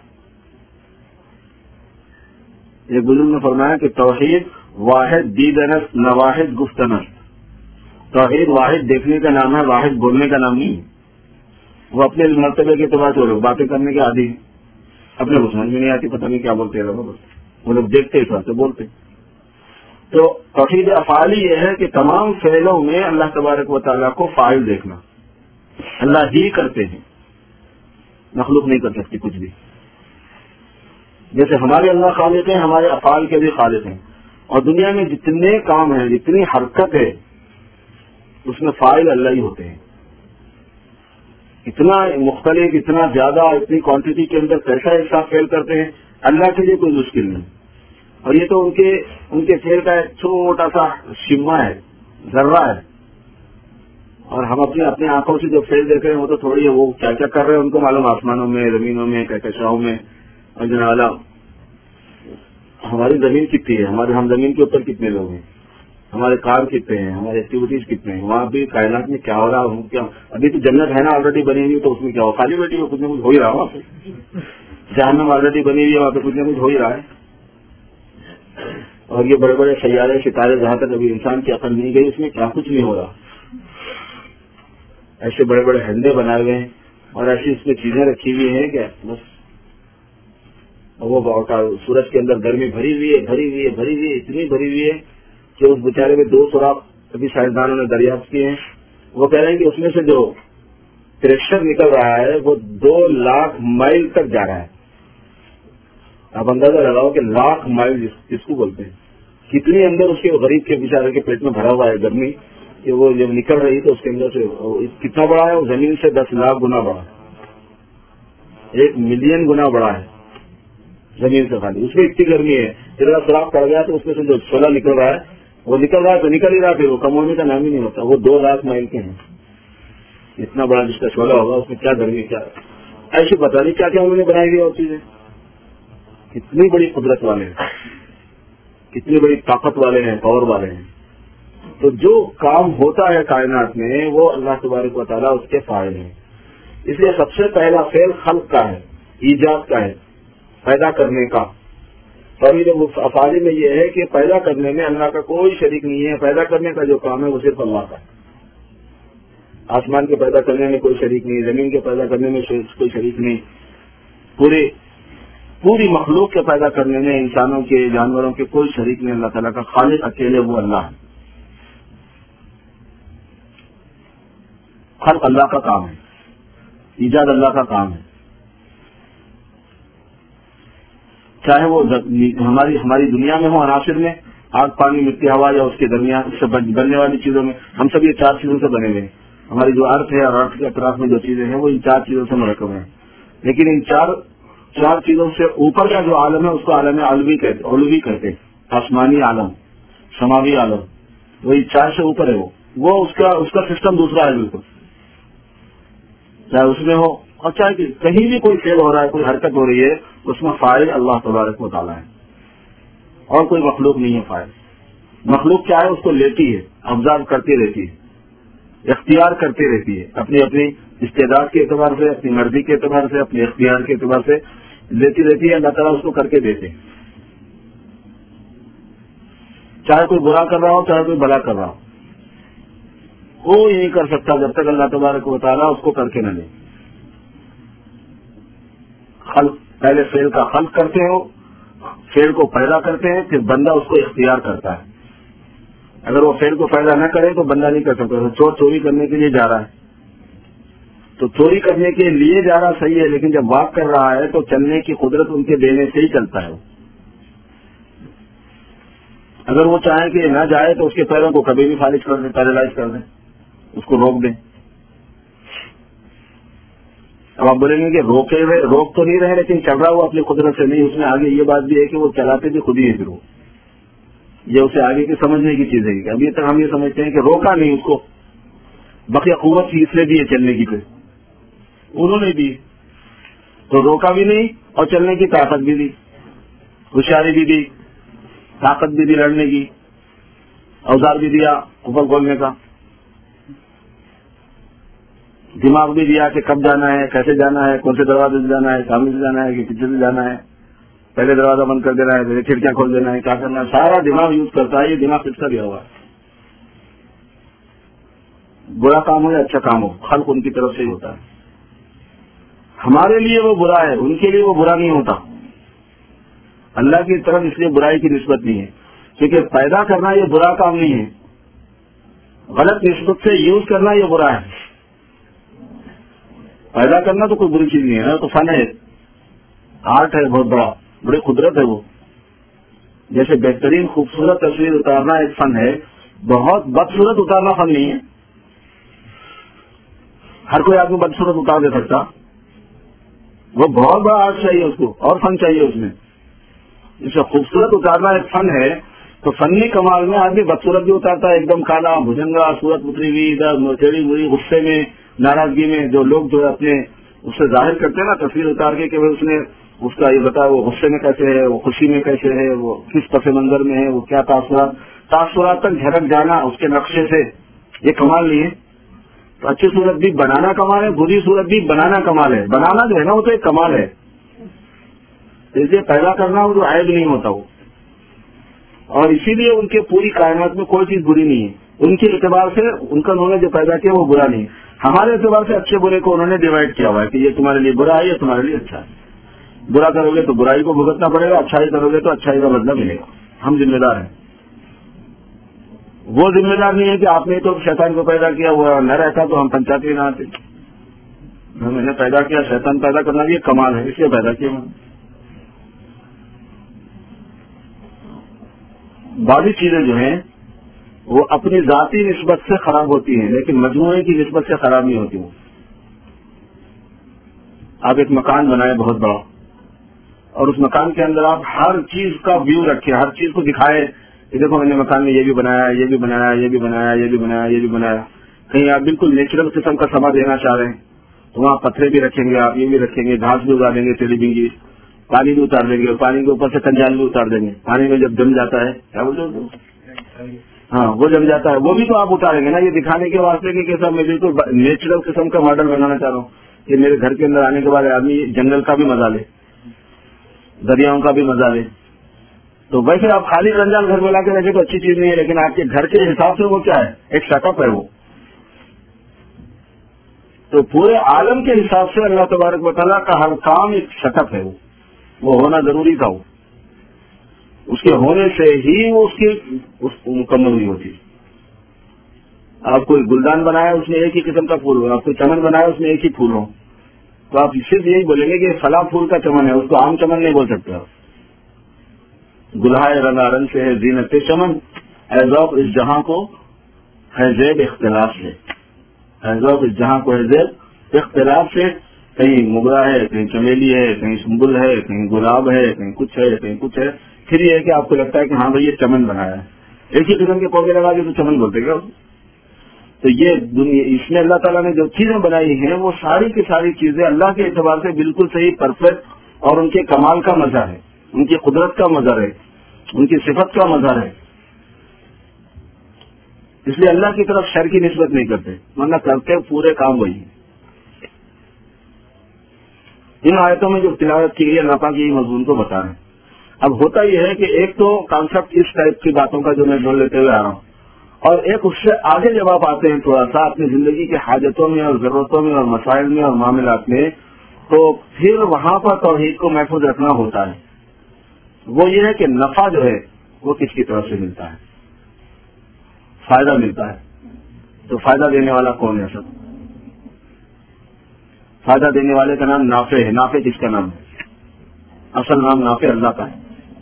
Speaker 1: ایک بزرگ نے فرمایا کہ توحید واحد دیدنست نہ واحد گفتنست. توحید واحد دیکھنے کا نام ہے، واحد بولنے کا نام نہیں. وہ اپنے مرتبے کے اعتبار سے لوگ باتیں کرنے کے عادی ہیں، اپنے کو سمجھ میں نہیں آتی، پتہ نہیں کیا بولتے ہیں وہ لوگ، دیکھتے اس واسطے بولتے. تو توحید افعالی یہ ہے کہ تمام فعلوں میں اللہ تبارک و تعالیٰ کو فاعل دیکھنا. اللہ ہی کرتے ہیں، مخلوق نہیں کر سکتی کچھ بھی. جیسے ہمارے اللہ خالق ہیں، ہمارے افعال کے بھی خالق ہیں. اور دنیا میں جتنے کام ہیں، جتنی حرکت ہے، اس میں فاعل اللہ ہی ہوتے ہیں. اتنا مختلف، اتنا زیادہ، اتنی کوانٹٹی کے اندر کیسا ایک ساتھ فیل کرتے ہیں، اللہ کے لیے کوئی مشکل نہیں. اور یہ تو ان کے فیل کا ایک چھوٹا سا شمع ہے، ذرہ ہے. اور ہم اپنی آنکھوں سے جو فیل دیکھ رہے ہیں وہ تو تھوڑی ہے. وہ کیا کیا کر رہے ہیں ان کو معلوم، آسمانوں میں، زمینوں میں، کہکشاؤں میں. اور جناب ہماری زمین کتنی ہے، ہم زمین کے اوپر کتنے لوگ ہیں، ہمارے کام کتنے ہیں، ہمارے ایکٹیویٹیز کتنے ہیں. وہاں بھی کائنات میں کیا ہو رہا ہے، کیا ابھی تو جنت ہے نا آلریڈی بنی ہوئی، تو اس میں کیا ہو، خالی بیٹھی ہو، کچھ نہ کچھ ہو ہی رہا. وہاں پہ جہنم آلریڈی بنی ہوئی ہے، وہاں پہ کچھ نہ کچھ ہو ہی رہا ہے. اور یہ بڑے بڑے سیارے ستارے جہاں تک ابھی انسان کی عقل نہیں گئی، اس میں کیا کچھ نہیں ہو رہا. ایسے بڑے بڑے ہنڈے بنائے ہوئے ہیں اور ایسی اس میں چیزیں رکھی ہوئی ہیں کہ بس. وہ سورج کے اندر گرمی بھری ہوئی ہے، اتنی بھری ہوئی ہے کہ اس بیچارے میں 2 سوراخ ابھی سائنسدانوں نے دریافت کیے ہیں. وہ کہہ رہے ہیں کہ اس میں سے جو پریشر نکل رہا ہے وہ 2 لاکھ مائل تک جا رہا ہے. آپ اندازہ لگاؤ کہ لاکھ مائل جس کو بولتے ہیں، کتنی اندر اس کے غریب کے بیچارے کے پیٹ میں بھرا ہوا ہے گرمی، کہ وہ جب نکل رہی ہے تو اس کے اندر سے کتنا بڑا ہے، وہ زمین سے 10 لاکھ گنا بڑا ہے، 1 ملین گنا بڑا ہے زمین سے. خالی اس میں اتنی گرمی ہے، اتنا سوراخ پڑ گیا تو اس میں سے جو شعلہ نکل رہا ہے وہ نکل رہا ہے تو نکل ہی رہا، پھر وہ کم ہونے کا نام ہی نہیں ہوتا. وہ 2 لاکھ مائل کے ہیں. اتنا بڑا جس کا شعلہ ہوگا اس میں کیا گرمی، کیا ایسی پتہ نہیں کیا کیا انہوں نے بنائی ہوئی اور چیزیں. کتنی بڑی قدرت والے ہیں، کتنی بڑی طاقت والے ہیں، پاور والے ہیں. تو جو کام ہوتا ہے کائنات میں وہ اللہ تبارک و تعالیٰ اس کے فاعل ہیں. اس لیے سب سے پہلا فعل خلق کا ہے، ایجاد کا ہے، پیدا کرنے کا. اور یہ افعال میں یہ ہے کہ پیدا کرنے میں اللہ کا کوئی شریک نہیں ہے. پیدا کرنے کا جو کام ہے وہ صرف اللہ کا ہے. آسمان کے پیدا کرنے میں کوئی شریک نہیں، زمین کے پیدا کرنے میں کوئی شریک نہیں، پوری مخلوق کے پیدا کرنے میں انسانوں کے، جانوروں کے کوئی شریک نہیں. اللہ تعالیٰ کا خالق اکیلے وہ اللہ ہے. خلق اللہ کا کام ہے، ایجاد اللہ کا کام ہے. چاہے وہ ہماری دنیا میں ہو، عناصر میں، آگ پانی مٹی ہوا، یا اس کے درمیان اس سے بننے والی چیزوں میں. ہم سب یہ 4 چیزوں سے بنے ہوئے ہیں. ہماری جو ارتھ ہے اور ارتھ کے اطراف میں جو چیزیں ہیں وہ ان 4 چیزوں سے مرکب ہیں. لیکن ان چار چیزوں سے اوپر کا جو عالم ہے اس کو عالم علوی کہتے ہیں. آسمانی عالم، سماوی عالم، وہ ان 4 سے اوپر ہے. وہ اس کا سسٹم دوسرا ہے بالکل. چاہے اس میں ہو اور چاہے کہیں بھی کوئی فعل ہو رہا ہے، کوئی حرکت ہو رہی ہے، اس میں فاعل اللہ تبارک و تعالیٰ ہے اور کوئی مخلوق نہیں ہے. فاعل مخلوق کیا ہے؟ اس کو لیتی ہے، آبزرو کرتی رہتی ہے، اختیار کرتی رہتی ہے، اپنی استعداد کے اعتبار سے، اپنی مرضی کے اعتبار سے، اپنے اختیار کے اعتبار سے لیتی رہتی ہے. اللہ تعالیٰ اس کو کر کے دیتے ہیں. چاہے کوئی برا کر رہا ہو، چاہے کوئی بھلا کر رہا ہو، کوئی نہیں کر سکتا جب تک اللہ تبارک و تعالیٰ اس کو کر کے نہ دے. خلق، پہلے فعل کا خلق کرتے ہو، فعل کو پیدا کرتے ہیں، پھر بندہ اس کو اختیار کرتا ہے. اگر وہ فعل کو پیدا نہ کرے تو بندہ نہیں کر سکتا. چوری کرنے کے لیے جا رہا ہے تو چوری کرنے کے لیے جا رہا صحیح ہے، لیکن جب واک کر رہا ہے تو چلنے کی قدرت ان کے دینے سے ہی چلتا ہے. اگر وہ چاہیں کہ نہ جائے تو اس کے پیروں کو کبھی بھی فالج کر دیں، پیرالائز کر دیں، اس کو روک دیں. اب آپ بولیں گے کہ روک تو نہیں رہے لیکن چل رہا وہ اپنی قدرت سے نہیں. اس میں آگے یہ بات بھی ہے کہ وہ چلاتے بھی خود ہی ہے. پھر وہ یہ اسے آگے کی سمجھنے کی چیز ہے کہ ابھی تک ہم یہ سمجھتے ہیں کہ روکا نہیں اس کو، بقیہ قوت اس لیے دی ہے چلنے کی، پھر انہوں نے دی تو روکا بھی نہیں اور چلنے کی طاقت بھی دی، ہوشیاری بھی دی، طاقت بھی دی لڑنے کی، اوزار بھی دیا اوپر کھولنے کا، دماغ بھی دیا کہ کب جانا ہے، کیسے جانا ہے، کون سے دروازے سے جانا ہے، سامنے سے جانا ہے کہ پیچھے سے جانا ہے، پہلے دروازہ بند کر دینا ہے، پھر کھڑکیاں کھول دینا ہے، کیا کرنا ہے، سارا دماغ یوز کرتا ہے. یہ دماغ کس کا دیا ہوا ہے؟ برا کام ہو یا اچھا کام ہو، خلق ان کی طرف سے ہی ہوتا ہے. ہمارے لیے وہ برا ہے، ان کے لیے وہ برا نہیں ہوتا. اللہ کی طرف اس لیے برائی کی نسبت نہیں ہے، کیونکہ پیدا کرنا یہ برا کام نہیں ہے، غلط نسبت سے یوز کرنا یہ برا ہے. پیدا کرنا تو کوئی بری چیز نہیں ہے، تو فن ہے، آرٹ ہے، بہت بڑی قدرت ہے. وہ جیسے بہترین خوبصورت تصویر اتارنا ایک فن ہے، بہت بدصورت اتارنا فن نہیں ہے. ہر کوئی آدمی بدصورت اتار دے سکتا، وہ بہت بڑا آرٹ چاہیے اس کو اور فن چاہیے اس میں. جسے خوبصورت اتارنا ایک فن ہے تو فنی کمال میں آدمی بدصورت بھی اتارتا ہے، ایک دم کالا بھجنگا، صورت اتری ہوئی، ادھر چڑی ہوئی، غصے میں، ناراضگی میں. جو لوگ جو اپنے اس سے ظاہر کرتے ہیں نا تصویر اتار کے کہ اس نے اس کا یہ بتا وہ غصے میں کیسے ہے، وہ خوشی میں کیسے ہے، وہ کس پس منظر میں ہے، وہ کیا تاثرات تک جھلک جانا اس کے نقشے سے، یہ کمال نہیں ہے. تو اچھی صورت بھی بنانا کمال ہے، بری صورت بھی بنانا کمال ہے. بنانا جو ہے نا وہ تو ایک کمال ہے، اس لیے پیدا کرنا وہ جو عیب نہیں ہوتا وہ. اور اسی لیے ان کے پوری کائنات میں کوئی چیز بری نہیں ہے. ان کے اعتبار سے ان کا انہوں نے جو پیدا کیا وہ برا نہیں ہے. ہمارے اعتبار سے اچھے برے کو انہوں نے ڈیوائڈ کیا ہوا ہے کہ یہ تمہارے لیے برا ہے، یہ تمہارے لیے اچھا ہے. برا کرو گے تو برائی کو بھگتنا پڑے گا، اچھائی کرو گے تو اچھائی کا بدلہ ملے گا. ہم ذمہ دار ہیں. وہ ذمہ دار نہیں ہے کہ آپ نے تو شیطان کو پیدا کیا، وہ نہ رہتا تو ہم پنچایت میں نہ آتے. میں نے پیدا کیا، شیطان پیدا کرنا بھی ایک کمال ہے، اس لیے پیدا کیا. باقی چیزیں جو ہیں وہ اپنی ذاتی نسبت سے خراب ہوتی ہیں لیکن مجموعے کی نسبت سے خراب نہیں ہوتی. وہ آپ ایک مکان بنائے بہت بڑا اور اس مکان کے اندر آپ ہر چیز کا ویو رکھیں، ہر چیز کو دکھائے کہ دیکھو میں نے مکان میں یہ بھی بنایا، یہ بھی بنایا، یہ بھی بنایا، یہ بھی بنایا، یہ بھی بنایا. کہیں آپ بالکل نیچرل قسم کا سما دینا چاہ رہے ہیں تو وہاں پتھرے بھی رکھیں گے، آپ یہ بھی رکھیں گے، گھاس بھی اگا دیں گے، ٹیلی بنگی، پانی بھی اتار دیں گے، اور پانی کے اوپر سے کنجال بھی اتار دیں گے. پانی میں جب جم جاتا ہے کیا بولتے، ہاں وہ جم جاتا ہے، وہ بھی تو آپ اتاریں گے نا، یہ دکھانے کے واسطے کہ کیسا میں بالکل نیچرل قسم کا ماڈل بنانا چاہ رہا ہوں کہ میرے گھر کے اندر آنے کے بعد آدمی جنگل کا بھی مزہ لے، دریاؤں کا بھی مزہ لے. تو ویسے آپ خالی کنجال گھر میں لا کے رکھے تو اچھی چیز نہیں ہے، لیکن آپ کے گھر کے حساب سے وہ کیا ہے، ایک سیٹ اپ ہے. وہ تو پورے عالم کے حساب سے اللہ تبارک و تعالیٰ کا ہر کام ایک سیٹ اپ ہے. وہ ہونا ضروری تھا، وہ اس کے ہونے سے ہی وہ اس کی مکمل ہوئی ہوتی. آپ کوئی گلدان بنایا اس میں ایک ہی قسم کا پھول ہو، آپ کوئی چمن بنایا اس میں ایک ہی پھول ہو، تو آپ صرف یہی بولیں گے کہ فلاں پھول کا چمن ہے، اس کو عام چمن نہیں بول سکتے. آپ گلہائے رنگا رنگ سے ہے زینت چمن، اے ذوق اس جہاں کو ہے زیب اختلاف سے. ذوق جہاں کو ذیل اختلاف سے کہیں موگرا ہے، کہیں چمیلی ہے، کہیں سنبل ہے، کہیں گلاب ہے، کہیں کچھ ہے، کہیں کچھ ہے. پھر یہ ہے کہ آپ کو لگتا ہے کہ ہاں بھائی یہ چمن بنایا ہے. ایک ہی قسم کے پودے لگا کے تو چمن بولتے گا. تو یہ دنیا اس میں اللہ تعالیٰ نے جو چیزیں بنائی ہیں وہ ساری کی ساری چیزیں اللہ کے اعتبار سے بالکل صحیح پرفیکٹ اور ان کے کمال کا مظہر ہے، ان کی قدرت کا مظہر ہے، ان کی صفت کا مظہر ہے. اس لیے اللہ کی طرف شر کی نسبت نہیں کرتے، ورنہ کرتے پورے کام وہی. ان آیتوں میں جو تلاوت کی گئی اللہ پاک کی مضمون کو بتا رہے ہیں. اب ہوتا یہ ہے کہ ایک تو کانسیپٹ اس ٹائپ کی باتوں کا جو میں بول لیتے ہوئے آ رہا ہوں، اور ایک اس سے آگے جب آپ آتے ہیں تھوڑا سا اپنی زندگی کے حاجتوں میں اور ضرورتوں میں اور مسائل میں اور معاملات میں، تو پھر وہاں پر توحید کو محفوظ رکھنا ہوتا ہے. وہ یہ ہے کہ نفع جو ہے وہ کس کی طرف سے ملتا ہے، فائدہ ملتا ہے. تو فائدہ دینے والا کون ہے؟ سب فائدہ دینے والے کا نام نافع ہے. نافع کس کا نام ہے؟ اصل نام نافع اللہ کا ہے.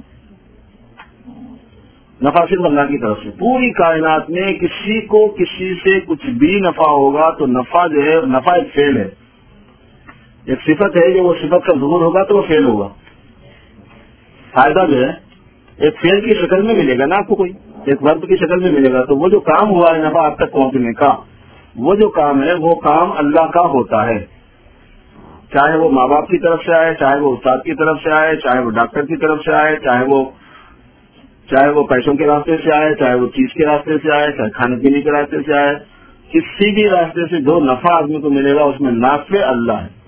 Speaker 1: نفع صرف اللہ کی طرف سے. پوری کائنات میں کسی کو کسی سے کچھ بھی نفع ہوگا تو نفع جو ہے، نفع ایک فعل ہے، ایک صفت ہے. جو وہ صفت کا ظہور ہوگا تو وہ فعل ہوگا. فائدہ جو ہے ایک فعل کی شکل میں ملے گا نا آپ کو، کوئی ایک ورب کی شکل میں ملے گا. تو وہ جو کام ہوا ہے نفع آپ تک پہنچنے کا، وہ جو کام ہے وہ کام اللہ کا ہوتا ہے. چاہے وہ ماں باپ کی طرف سے آئے، چاہے وہ استاد کی طرف سے آئے، چاہے وہ ڈاکٹر کی طرف سے آئے، چاہے وہ پیسوں کے راستے سے آئے، چاہے وہ چیز کے راستے سے آئے، چاہے کھانے پینے کے راستے سے آئے. کسی بھی راستے سے جو نفع آدمی کو ملے گا اس میں نافع اللہ ہے.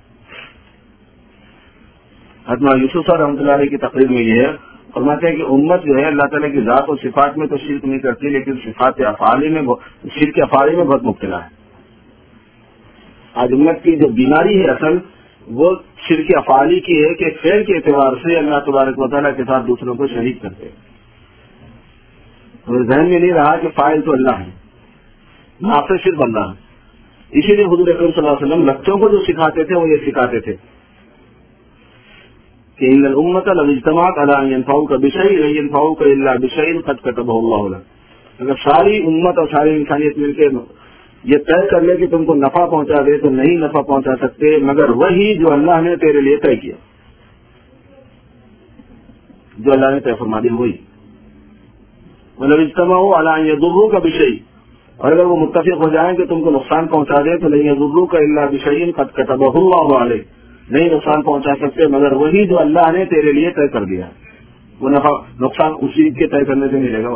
Speaker 1: حضرت یوسف رحمۃ اللہ علیہ کی تقریر میں یہ ہے، فرماتے ہیں کہ امت جو ہے اللہ تعالیٰ کی ذات اور صفات میں تو شرک نہیں کرتی، لیکن صفات افعالی میں شرک افعالی میں بہت مبتلا ہے. آج امت کی جو بیماری ہے اصل وہ شرک افعالی کی ہے کہ فعل کے اعتبار سے اللہ تبارک و تعالیٰ کے ساتھ دوسروں کو شریک کرتے ہیں. ذہن میں نہیں رہا کہ فاعل تو اللہ ہے، نافع صرف اللہ ہے. اسی لیے حضور اکرم صلی اللہ علیہ وسلم بچوں کو جو سکھاتے تھے وہ یہ سکھاتے تھے کہ ان الامۃ لو اجتمعت علی ان ينفعوک بشیء لن ينفعوک الا بشیء قد كتبه اللہ لك. اگر ساری امت اور ساری انسانیت مل کے یہ طے کر لے کہ تم کو نفع پہنچا دے تو نہیں نفع پہنچا سکتے مگر وہی جو اللہ نے تیرے لیے طے کیا، جو اللہ نے طے فرما دیا وہی. مطلب اجتماعوا علی ان یضروک بشیء، اور اگر وہ متفق ہو جائیں کہ تم کو نقصان پہنچا دے تو لن یضروک الا بشیء قد كتبه اللہ علیک، نہیں نقصان پہنچا سکتے مگر وہی جو اللہ نے تیرے لیے طے کر دیا. وہ نفع نقصان اسی کے طے کرنے سے ملے گا.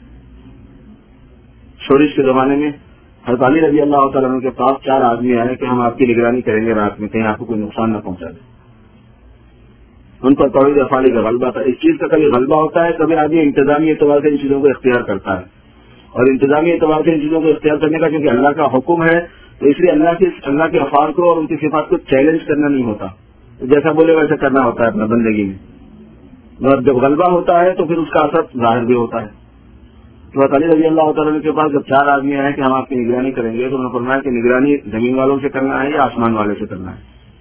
Speaker 1: شورش کے زمانے میں حضرت علی رضی اللہ تعالیٰ عنہ کے پاس 4 آدمی آئے کہ ہم آپ کی نگرانی کریں گے رات میں، کہیں آپ کو کوئی نقصان نہ پہنچا دے. ان پر توحید افعالی کا غلبہ تھا. اس چیز کا کبھی غلبہ ہوتا ہے، کبھی آدمی انتظامی اعتبار سے ان چیزوں کو اختیار کرتا ہے، اور انتظامی اعتبار سے ان چیزوں کو اختیار کرنے کا کیونکہ اللہ کا حکم ہے تو اس لیے اللہ کے افعال کو اور ان کی صفات کو چیلنج کرنا نہیں ہوتا، جیسا بولے ویسا کرنا ہوتا ہے اپنا بندگی میں. اور جب غلبہ ہوتا ہے تو پھر اس کا اثر ظاہر بھی ہوتا ہے. تو علی رضی اللہ تعالیٰ کے پاس جب 4 آدمی آئے کہ ہم آپ کی نگرانی کریں گے تو انہوں نے فرمایا کہ نگرانی زمین والوں سے کرنا ہے یا آسمان والے سے کرنا ہے.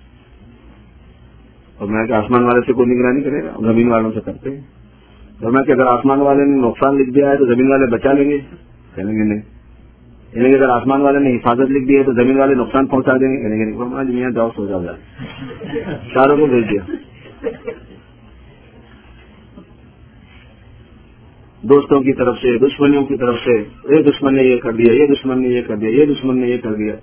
Speaker 1: اور میں کہ آسمان والے سے کوئی نگرانی کرے گا، زمین والوں سے کرتے ہیں. اور میں کہ اگر آسمان والے نے نقصان لکھ دیا ہے تو زمین والے بچا لیں گے، کہیں گے نہیں. یعنی کہ اگر آسمان والے نے حفاظت لکھ دی ہے تو زمین والے نقصان پہنچا دیں گے، کہیں گے نہیں. میاں جاؤ سو جاؤ. 4 کو بھیج دیا. دوستوں کی طرف سے، دشمنوں کی طرف سے، یہ دشمن نے یہ کر دیا، یہ دشمن نے یہ کر دیا، یہ دشمن نے یہ کر دیا.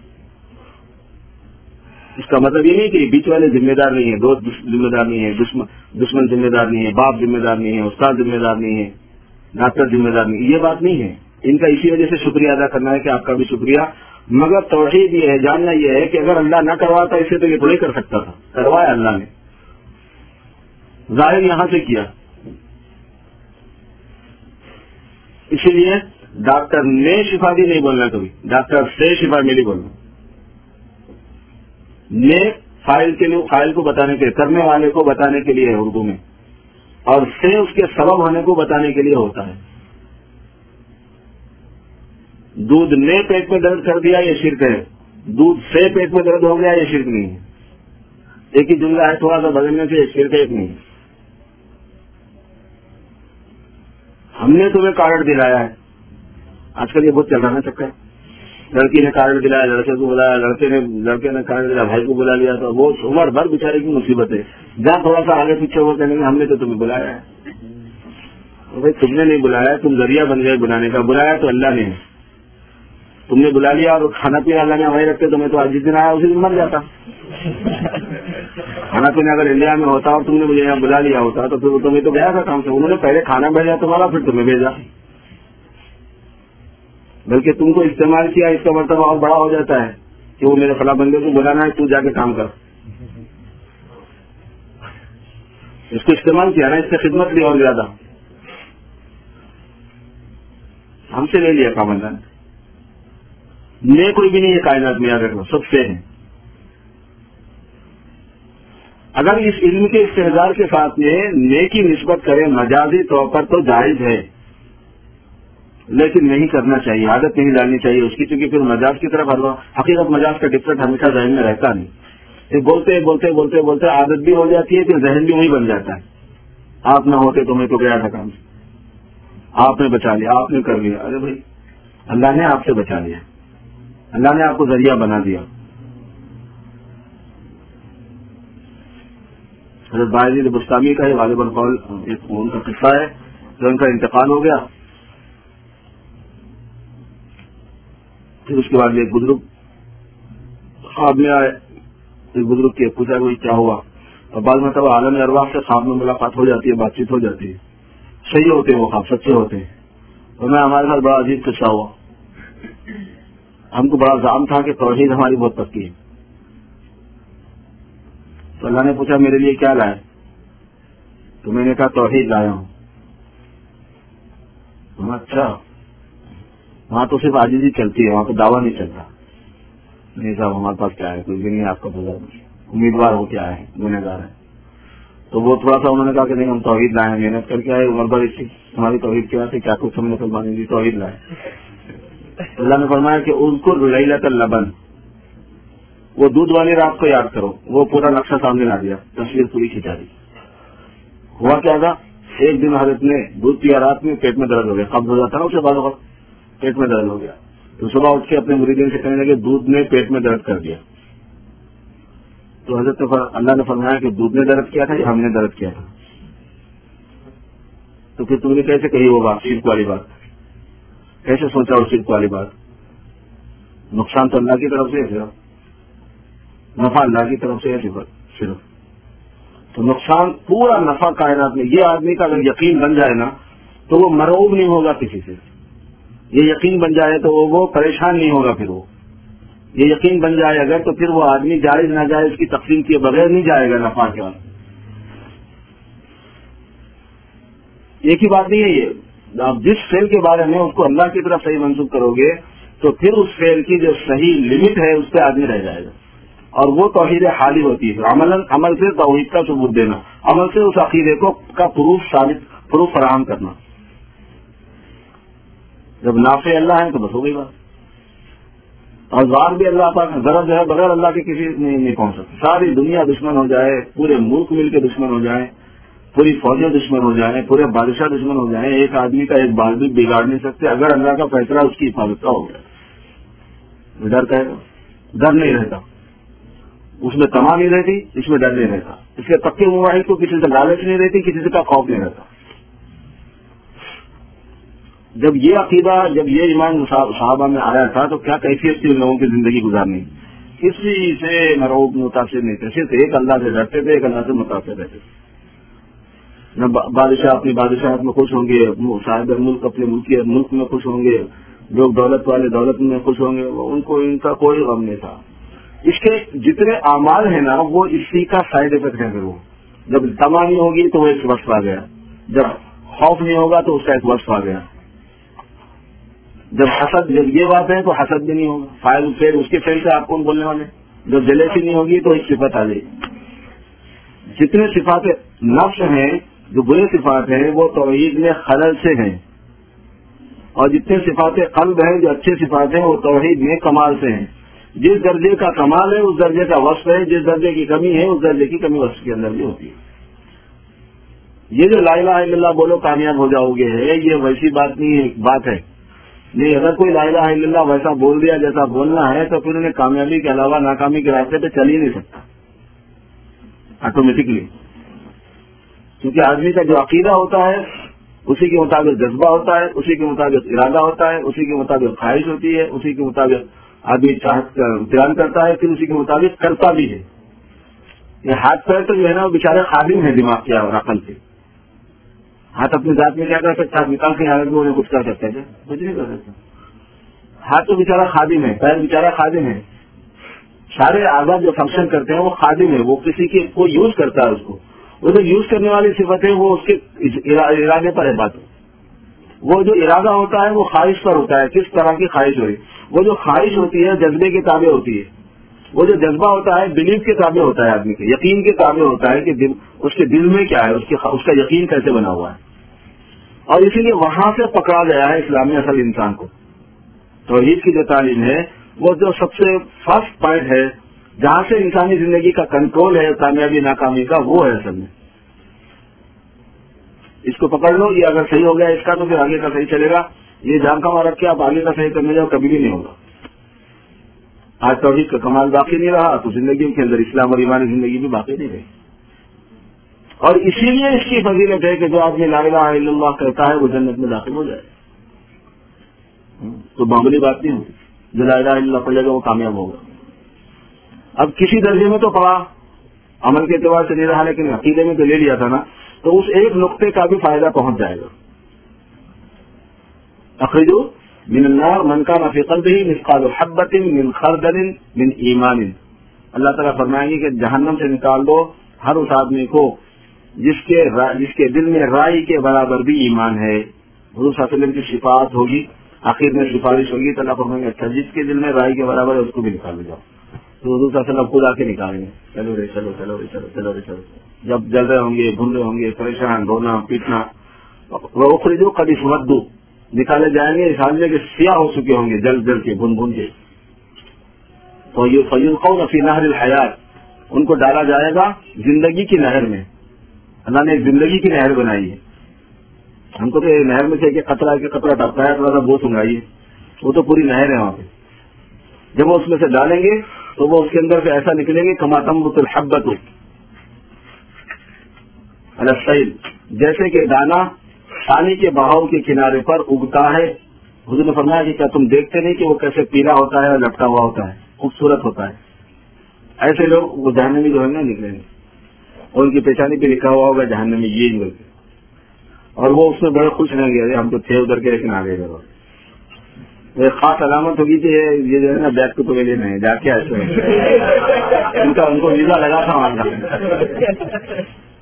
Speaker 1: اس کا مطلب یہ نہیں کہ بیچ والے ذمہ دار نہیں ہیں، دوست ذمہ دار نہیں ہے، دشمن ذمہ دار نہیں ہے، باپ ذمہ دار نہیں ہے، استاد ذمہ دار نہیں ہے، ڈاکٹر ذمہ دار نہیں. یہ بات نہیں ہے. ان کا اسی وجہ سے شکریہ ادا کرنا ہے کہ آپ کا بھی شکریہ. مگر توحید یہ ہے، جاننا یہ ہے کہ اگر اللہ نہ کرواتا اسے تو یہ تھوڑی کر سکتا تھا. کروایا اللہ نے، ظاہر یہاں سے کیا. اسی لیے ڈاکٹر نے شفا دی نہیں بولنا، کبھی ڈاکٹر سے شفا ملی بولنا. نے فائل کو بتانے کے لیے، کرنے والے کو بتانے کے لیے ہے اردو میں، اور سے اس کے سبب ہونے کو بتانے کے لیے ہوتا ہے. دودھ نے پیٹ میں درد کر دیا یہ شرک ہے، دودھ سے پیٹ میں درد ہو گیا یہ شرک نہیں ہے. ایک ہی جملہ ہے، تھوڑا سا بدلنے سے شرک ایک نہیں. ہم نے تمہیں کارڈ دلایا ہے، آج کل یہ بہت چل رہا ہے چکر. لڑکی نے کارڈ دلایا لڑکے کو بلایا، لڑکے نے کارڈ دلایا بھائی کو بلا لیا، تو وہ عمر بھر بیچارے کی مصیبت ہے. جہاں تھوڑا سا آگے پیچھے ہو کہنے ہم نے تو تمہیں بلایا ہے. بھائی تم نے نہیں بلایا، تم ذریعہ بن گئے بلانے کا. بلایا تو اللہ نے، تم نے بلا لیا اور کھانا پینا اللہ نے ہمیں رکھتے. تمہیں تو آج جس دن آیا اسی دن مر جاتا. کھانا پینا اگر انڈیا میں ہوتا اور تم نے مجھے یہاں بلا لیا ہوتا تو پھر تمہیں تو گیا تھا کام سے. انہوں نے پہلے کھانا بھیجا تمہارا، پھر تمہیں بھیجا. بلکہ تم کو استعمال کیا، اس کا مرتبہ اور بڑا ہو جاتا ہے کہ وہ میرے فلاں بندے کو بلانا ہے، تو جا کے کام کر. اس کو استعمال کیا نا، اس سے خدمت لی اور زیادہ. ہم سے لے لیا کام اللہ نے. کوئی بھی نہیں ہے کائنات میں، یاد رکھنا سب سے ہے. اگر اس علم کے استحضار کے ساتھ میں نیکی نسبت کرے مجازی طور پر تو جائز ہے، لیکن نہیں کرنا چاہیے، عادت نہیں ڈالنی چاہیے اس کی، کیونکہ پھر مجاز کی طرف حقیقت مجاز کا ڈفرنٹ ہمیشہ ذہن میں رہتا نہیں. پھر بولتے بولتے بولتے بولتے عادت بھی ہو جاتی ہے، پھر ذہن بھی وہی بن جاتا ہے. آپ نہ ہوتے تو میں تو گیا تھا کام سے، آپ نے بچا لیا، آپ نے کر لیا. ارے بھائی اللہ نے آپ سے بچا لیا، اللہ نے آپ کو ذریعہ بنا دیا. حضرت باعزید بستامی کا یہ غالب القول ایک ان کا قصہ ہے کہ ان کا انتقال ہو گیا. پھر اس کے بعد ایک بزرگ خواب میں آئے. ایک بزرگ کے پوچھا کہ کیا ہوا؟ اور بعض مرتبہ عالم ارواح سے خواب میں ملاقات ہو جاتی ہے، بات چیت ہو جاتی ہے. صحیح ہوتے ہیں وہ خواب، سچے ہوتے ہیں. اور میں ہمارے ساتھ بڑا عجیب قصہ ہوا. ہم کو بڑا زعم تھا کہ توحید ہماری بہت پکی ہے. تو اللہ نے پوچھا میرے لیے کیا لائے؟ تو میں نے کہا توحید لایا ہوں. اچھا، وہاں تو صرف عاجزی چلتی ہے، وہاں تو دعویٰ نہیں چلتا. نہیں صاحب ہمارے پاس کیا ہے، کوئی بھی نہیں آپ کا بزرگ امیدوار ہو کیا ہے، گنہگار ہے. تو وہ تھوڑا سا انہوں نے کہا کہ نہیں ہم توحید لائے، محنت کر کے آئے عمر بھر اس کی. ہماری توحید کیا تھی، کیا کچھ ہم نے قربانی دی، توحید لائے. اللہ نے فرمایا کہ اذکر لیلۃ اللبن، وہ دودھ والی رات کو یاد کرو. وہ پورا نقشہ سامنے لا دیا، تصویر پوری کھینچا دی. ہوا کیا تھا؟ ایک دن حضرت نے دودھ پیا، رات میں پیٹ میں درد ہو گیا، قبض ہو جاتا نا اسے بعض وقت، پیٹ میں درد ہو گیا. تو صبح اٹھ کے اپنے مریدین سے کہنے لگے دودھ نے پیٹ میں درد کر دیا. تو حضرت اللہ نے فرمایا کہ دودھ نے درد کیا تھا یا ہم نے درد کیا تھا؟ تو پھر تم نے کیسے کہی وہ بات، شرک والی بات؟ کیسے سوچا وہ شرک والی بات؟ نقصان تو اللہ کی طرف سے ہے، صرف نفع اللہ کی طرف سے ہے صرف. تو نقصان پورا نفع کائنات میں. یہ آدمی کا اگر یقین بن جائے نا تو وہ مرعوب نہیں ہوگا کسی سے. یہ یقین بن جائے تو وہ پریشان نہیں ہوگا. پھر وہ یہ یقین بن جائے اگر تو پھر وہ آدمی جائز ناجائز کی تقسیم کیے بغیر نہیں جائے گا نفع کے بعد. ایک ہی بات نہیں ہے یہ. آپ جس فعل کے بارے میں اس کو اللہ کی طرف صحیح منسوخ کرو گے تو پھر اس فعل کی جو صحیح لمٹ ہے اس پہ آدمی رہ جائے گا. اور وہ توحید حالی ہوتی ہے. عمل سے توحید کا ثبوت دینا، عمل سے اس عقیدے کو کا پروف فراہم کرنا. جب نافع اللہ ہے تو بس ہو گئی بات. اور زار بھی اللہ پاک ضرور جو ہے بغیر اللہ کے کسی نہیں پہنچ سکتی. ساری دنیا دشمن ہو جائے، پورے ملک مل کے دشمن ہو جائیں، پوری فوجیں دشمن ہو جائیں، پورے بادشاہ دشمن ہو جائیں، ایک آدمی کا ایک بال بھی بگاڑ نہیں سکتے اگر اللہ کا فیصلہ اس کی حفاظت کا ہو گیا. ڈر کہے گا، ڈر نہیں رہتا اس میں، تما نہیں رہتی اس میں، ڈر نہیں رہتا. اس کے پکے مواحد کو کسی سے لالچ نہیں رہتی، کسی سے کا خوف نہیں رہتا. جب یہ عقیدہ، جب یہ ایمان صحابہ میں آیا تھا تو کیا کیفیت تھی ان لوگوں کی زندگی گزارنی. کسی سے مرعوب متاثر نہیں تھے، صرف ایک اللہ سے ڈرتے تھے، ایک اللہ سے متاثر رہتے تھے. نہ بادشاہ اپنی بادشاہت میں خوش ہوں گے، صاحب ملک اپنے ملک میں خوش ہوں گے، لوگ دولت والے دولت میں خوش ہوں گے، ان کو ان کا کوئی غم نہیں تھا. اس کے جتنے اعمال ہیں نا وہ اسی کا سائڈ افیکٹ ہے. پھر وہ جب تما نہیں ہوگی تو وہ ایک وصف آ گیا، جب خوف نہیں ہوگا تو اس کا ایک وصف آ گیا، جب یہ بات ہے تو حسد بھی نہیں ہوگا. فائل پھر اس کے فیل سے آپ کون بولنے والے؟ جب جلیسی نہیں ہوگی تو ایک صفت آ جائے گی. جتنے صفات نفس ہیں جو برے صفات ہیں وہ توحید میں خلل سے ہیں، اور جتنے صفات قلب ہیں جو اچھے صفات ہیں وہ توحید میں کمال سے ہیں. جس درجے کا کمال ہے اس درجے کا وصف ہے، جس درجے کی کمی ہے اس درجے کی کمی وصف کے اندر بھی ہوتی ہے. یہ جو لا الہ الا اللہ بولو کامیاب ہو جاؤ گے ہے، یہ ویسی بات نہیں ہے. ایک بات ہے نہیں، اگر کوئی لا الہ الا اللہ ویسا بول دیا جیسا بولنا ہے تو پھر انہیں کامیابی کے علاوہ ناکامی کے راستے پہ چل ہی نہیں سکتا آٹومیٹکلی، کیونکہ آدمی کا جو عقیدہ ہوتا ہے اسی کے مطابق جذبہ ہوتا ہے، اسی کے مطابق ارادہ ہوتا ہے، اسی کے مطابق خواہش ہوتی ہے، اسی کے مطابق آدمی چاہت بیان کرتا ہے، پھر اسی کے مطابق کرتا بھی ہے۔ یہ ہاتھ پیر تو جو ہے نا وہ بیچارے خادم ہیں دماغ کے اور عقل کے۔ ہاتھ اپنی ذات میں کیا کر سکتا ہے؟ نکال کے حالت میں انہیں کچھ کر سکتے ہیں؟ کچھ نہیں کر سکتا۔ ہاتھ تو بیچارہ خادم ہے، پیر بیچارہ خادم ہے، سارے اعضاء جو فنکشن کرتے ہیں وہ خادم ہے، وہ کسی کے کو یوز کرتا ہے، اس کو وہ جو یوز کرنے والی صفت ہے وہ اس کے ارادے پر ہے بات۔ وہ جو ارادہ ہوتا ہے وہ خواہش پر ہوتا ہے، کس طرح کی خواہش ہو رہی، وہ جو خواہش ہوتی ہے جذبے کے تابع ہوتی ہے، وہ جو جذبہ ہوتا ہے بلیف کے تابع ہوتا ہے، آدمی کے یقین کے تابع ہوتا ہے کہ اس کے دل میں کیا ہے، اس کا یقین کیسے بنا ہوا ہے۔ اور اسی لیے وہاں سے پکڑا گیا ہے اسلامی اصل انسان کو۔ توحید کی جو تعلیم ہے وہ جو سب سے فرسٹ پوائنٹ ہے جہاں سے انسانی زندگی کا کنٹرول ہے کامیابی ناکامی کا، وہ ہے اصل میں۔ اس کو پکڑ لو، یہ اگر صحیح ہو گیا اس کا تو پھر آگے کا صحیح چلے گا۔ یہ جان کا مار رکھ کے آپ آگے کا صحیح کرنے جاؤ کبھی بھی نہیں ہوگا۔ آج توحید کا کمال باقی نہیں رہا تو زندگی کے اندر اسلام اور ایمانی زندگی بھی باقی نہیں رہی۔ اور اسی لیے اس کی فضیلت ہے کہ جو آدمی لا الہ الا اللہ کہتا ہے وہ جنت میں داخل ہو جائے، تو معمولی بات نہیں ہوتی۔ جو لا الہ الا اللہ پڑھے گا وہ کامیاب ہوگا۔ اب کسی درجے میں تو پڑھا، عمل کے اعتبار سے نہیں رہا، لیکن عقیدے میں تو لے لیا تھا نا، تو اس ایک نقطے کا بھی فائدہ پہنچ جائے گا۔ اخرجوا من النار من كان في قلبه مثقال حبة من خردل من ایمان۔ اللہ تعالیٰ فرمائیں گے کہ جہنم سے نکال دو ہر اس آدمی کو جس کے دل میں رائی کے برابر بھی ایمان ہے۔ حضور صلی اللہ علیہ وسلم کی شفاعت ہوگی، آخر میں سفارش ہوگی، تو اللہ فرمائیں گے اچھا جس کے دل میں رائی کے برابر ہے اس کو بھی نکال لے جاؤ۔ تو حضور صلی اللہ علیہ وسلم خود آ کے نکالیں گے، چلو رے چلو چلو رے چلو چلو رے چلو، جب جل رہے ہوں گے، بھون رہے ہوں گے، پریشان، رونا پیٹنا، وہ خریدو کبھی سمدو نکالے جائیں گے، اس حال کے سیاہ ہو چکے ہوں گے جل جل کے، بھون بھون کے۔ تو یہ فیلقون فی نہر الحیات، ان کو ڈالا جائے گا زندگی کی نہر میں۔ اللہ نے ایک زندگی کی نہر بنائی ہے، ہم کو تو نہر میں سے ایک قطرہ ڈبتا ہے، تھوڑا سا بو سنگائیے، وہ تو پوری نہر ہے وہاں پہ۔ جب وہ اس میں سے ڈالیں گے تو وہ اس کے اندر سے ایسا نکلیں گے کما تنبت الحبۃ علی السیل، جیسے کہ دانا پانی کے بہاؤ کے کنارے پر اگتا ہے۔ حضور نے فرمایا کہ کیا تم دیکھتے نہیں کہ وہ کیسے پیلا ہوتا ہے اور لٹکا ہوا ہوتا ہے، خوبصورت ہوتا ہے۔ ایسے لوگ وہ جہنمی جو ہے نا نکلیں گے، اور ان کی پہچانی پہ لکھا ہوا ہوگا جہنمی یہ بول کے، اور وہ اس میں بڑے خوش رہیں گے، ہم تو تھے ادھر کے لیکن آگے گئے۔ ایک خاص علامت ہوگی کہ یہ جو ہے نا بیک تو کے لیے نہیں جا کے ایسے ان کو ویزا لگا تھا وہاں کا۔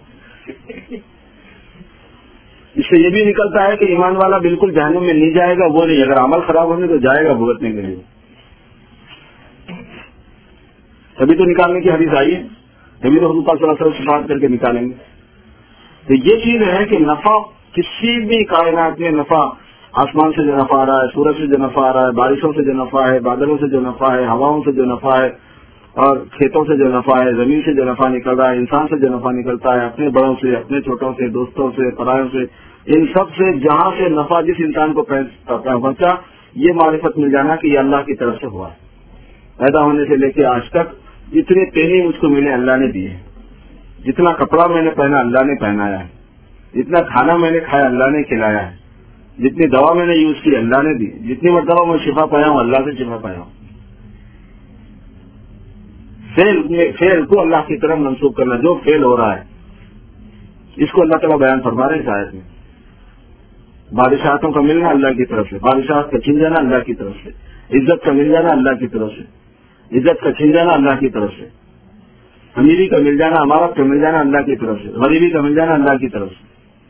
Speaker 1: اس سے یہ بھی نکلتا ہے کہ ایمان والا بالکل جہنم میں نہیں جائے گا، وہ نہیں، اگر عمل خراب ہونے تو جائے گا بھگتنے کے لیے، تبھی تو نکالنے کی حدیث آئی ہے، تبھی تو حضور صلی اللہ علیہ وسلم صفات کر کے نکالیں گے۔ تو یہ چیز ہے کہ نفع کسی بھی کائنات میں، نفع آسمان سے جو نفع آ رہا ہے، سورج سے جو نفع آ رہا ہے، بارشوں سے جو نفع ہے، بادلوں سے جو نفع ہے، ہواؤں سے جو نفع ہے، اور کھیتوں سے جو نفع ہے، زمین سے جو نفع نکل رہا ہے، انسان سے جو نفع نکلتا ہے، اپنے بڑوں سے، اپنے چھوٹوں سے، دوستوں سے، پرایوں سے، ان سب سے جہاں سے نفع جس انسان کو پہنچا، یہ معرفت مل جانا کہ یہ اللہ کی طرف سے ہوا ہے۔ پیدا ہونے سے لے کے آج تک جتنے پہنے مجھ کو ملے اللہ نے دیے، جتنا کپڑا میں نے پہنا اللہ نے پہنایا ہے، جتنا کھانا میں نے کھایا اللہ نے کھلایا ہے، جتنی دوا میں نے یوز کی اللہ نے دی، جتنی مرتبہ میں شفا پایا ہوں اللہ سے شفا پایا ہوں۔ فیل کو اللہ کی طرف منسوخ کرنا، جو فیل ہو رہا ہے اس کو اللہ تعالیٰ بیان فرما رہے ہیں اس آیت میں۔ بادشاہتوں کا ملنا اللہ کی طرف سے، بادشاہت کا چھن جانا اللہ کی طرف سے، عزت کا مل جانا اللہ کی طرف سے، عزت کا چھن جانا اللہ کی طرف سے، امیری کا مل جانا، امارت کا مل جانا اللہ کی طرف سے، غریبی کا مل جانا اللہ کی طرف سے،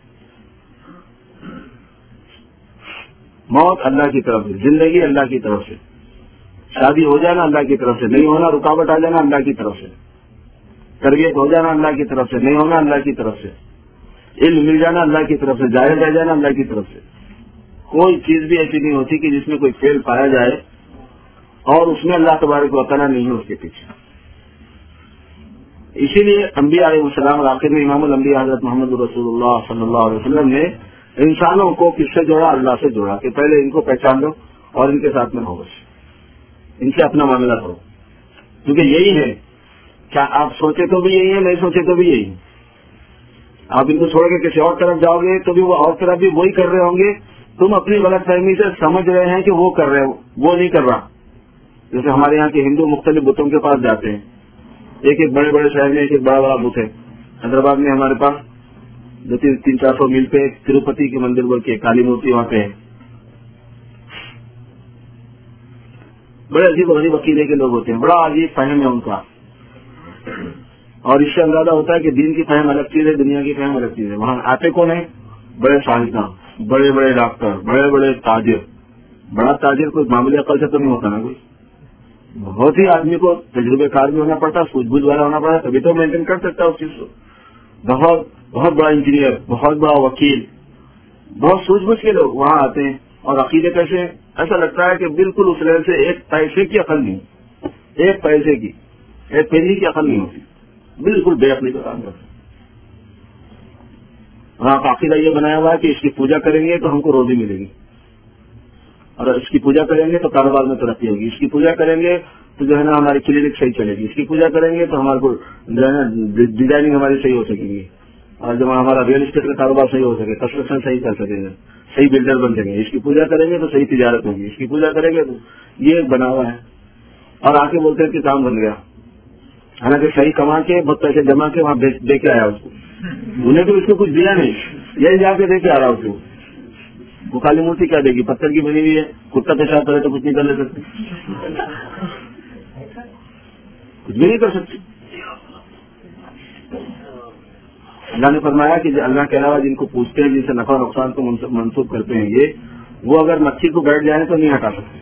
Speaker 1: موت اللہ کی طرف سے، زندگی اللہ کی طرف سے، شادی ہو جانا اللہ کی طرف سے، نہیں ہونا رکاوٹ آ جانا اللہ کی طرف سے، تربیت ہو جانا اللہ کی طرف سے، نہیں ہونا اللہ کی طرف سے، علم مل جانا اللہ کی طرف سے، ظاہر رہ جانا اللہ کی طرف سے۔ کوئی چیز بھی ایسی نہیں ہوتی کہ جس میں کوئی فیل پایا جائے اور اس میں اللہ تبارک و تعالیٰ نہیں ہے اس کے پیچھے۔ اسی لیے انبیاء علیہ السلام اور آخر میں امام الانبیاء حضرت محمد رسول اللہ صلی اللہ علیہ وسلم نے انسانوں کو کس سے جوڑا؟ اللہ سے جوڑا کہ پہلے ان کو پہچان لو، اور ان کے ساتھ میں رہو، بس ان سے اپنا معاملہ کرو، کیونکہ یہی ہے، کیا آپ سوچے تو بھی یہی ہے، نہیں سوچے تو بھی یہی ہے. آپ ان کو چھوڑ کے کسی اور طرف جاؤ گے تو بھی وہ اور طرف بھی وہی کر رہے ہوں گے. تم اپنی غلط فہمی سے سمجھ رہے ہیں کہ وہ کر رہے ہو، وہ نہیں کر رہا. جیسے ہمارے یہاں کے ہندو مختلف بتوں کے پاس جاتے ہیں، ایک ایک بڑے بڑے شہر میں ایک ایک بڑا بڑا بت ہے. حیدرآباد میں ہمارے پاس 300-400 میل پہ تروپتی کے مندر بول کے کالی مورتی وہاں پہ ہے. بڑے عجیب و غریب عقیدے کے لوگ ہوتے ہیں، بڑا عجیب فہم ہے ان کا، اور اس سے اندازہ ہوتا ہے کہ دین کی فہم الگ چیز ہے، دنیا کی فہم الگ چیز ہے. وہاں آتے کون ہیں؟ بڑے سائنسداں، بڑے بڑے ڈاکٹر، بڑے بڑے تاجر. بڑا تاجر کوئی معمولی عقل سے تو نہیں ہوتا نا، کوئی بہت ہی آدمی کو تجربے کار بھی ہونا پڑتا، سوجھ بوجھ والا ہونا پڑتا، تبھی تو مینٹین کر سکتا ہے اس چیز کو. بہت بہت بڑا انجینئر، بہت بڑا وکیل، بہت سوجھ بوجھ کے لوگ وہاں آتے ہیں. اور عقیدے کیسے؟ ایسا لگتا ہے کہ بالکل اس لیول سے ایک پیسے کی عقل نہیں، ایک پیسے کی، ایک پینی کی عقل نہیں ہوتی، بالکل بے عقلی کا کام کرتے. وہاں کا عقیدہ یہ بنایا ہوا ہے کہ اس کی پوجا کریں گے تو ہم کو روزی ملے گی، اور اس کی پوجا کریں گے تو کاروبار میں ترقی ہوگی، اس کی پوجا کریں گے تو جو ہے نا ہماری کلینک صحیح چلے گی، اس کی پوجا کریں گے تو ہمارے کو جو ہے نا ڈیزائننگ ہماری صحیح ہو سکے گی، اور جب ہمارا ریئل اسٹیٹ کا کاروبار صحیح ہو سکے، کنسٹرکشن صحیح کر سکیں گے، صحیح بلڈر بن سکیں گے. اس کی پوجا کریں گے تو صحیح تجارت ہوگی، اس کی پوجا کریں گے تو یہ بنا ہوا ہے. اور آ کے بولتے ہیں کہ کام بن گیا، حالانکہ صحیح کما کے بہت پیسے جمع کے وہاں دے کے آیا اس کو، انہیں تو اس کو کچھ دیا نہیں، یہی جا کے دے کے آ رہا اس کو. وہ کالی مورتی کیا دے گی؟ پتھر کی بنی ہوئی ہے، کتا پیشاب کرے تو کچھ نہیں کر لے سکتے، کچھ بھی نہیں کر سکتے. اللہ نے فرمایا کہ اللہ کے علاوہ جن کو پوچھتے ہیں، جن سے نفع نقصان کو منسوخ کرتے ہیں، یہ وہ اگر مکھی کو بیٹھ جائیں تو نہیں ہٹا سکتے.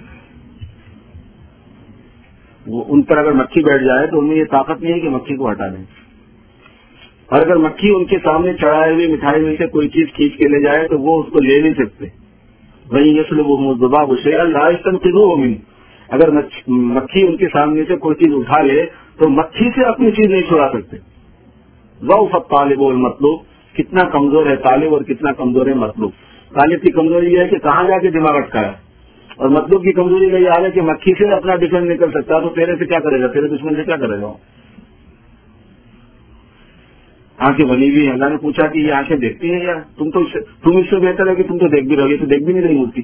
Speaker 1: وہ ان پر اگر مکھی بیٹھ جائے تو ان میں یہ طاقت نہیں ہے کہ مکھی کو ہٹا دیں. اور اگر مکھی ان کے سامنے چڑھائے ہوئی مٹھائی میں سے کوئی چیز کھینچ کے لے جائے تو وہ اس کو لے نہیں سکتے. وہیں یہ سلو وہ شیئر اگر مکھی ان کے سامنے سے کوئی چیز اٹھا لے تو مکھی سے اپنی چیز نہیں چھڑا سکتے. ضعف الطالب والمطلوب، کتنا کمزور ہے طالب اور کتنا کمزور ہے مطلوب. طالب کی کمزوری یہ ہے کہ کہاں جا کے دماغ اٹکا ہے، اور مطلوب کی کمزوری کا یہ حال ہے کہ مکھی سے اپنا ڈیفینس نہیں کر سکتا، تو تیرے سے کیا کرے گا، تیرے دشمن سے کیا کرے گا. آنکھیں بنی ہوئی. اللہ نے پوچھا کہ یہ آنکھیں دیکھتی ہیں یا تم اس سے بہتر ہے کہ تم تو دیکھ بھی رہو گے، تو دیکھ بھی نہیں رہی مورتی.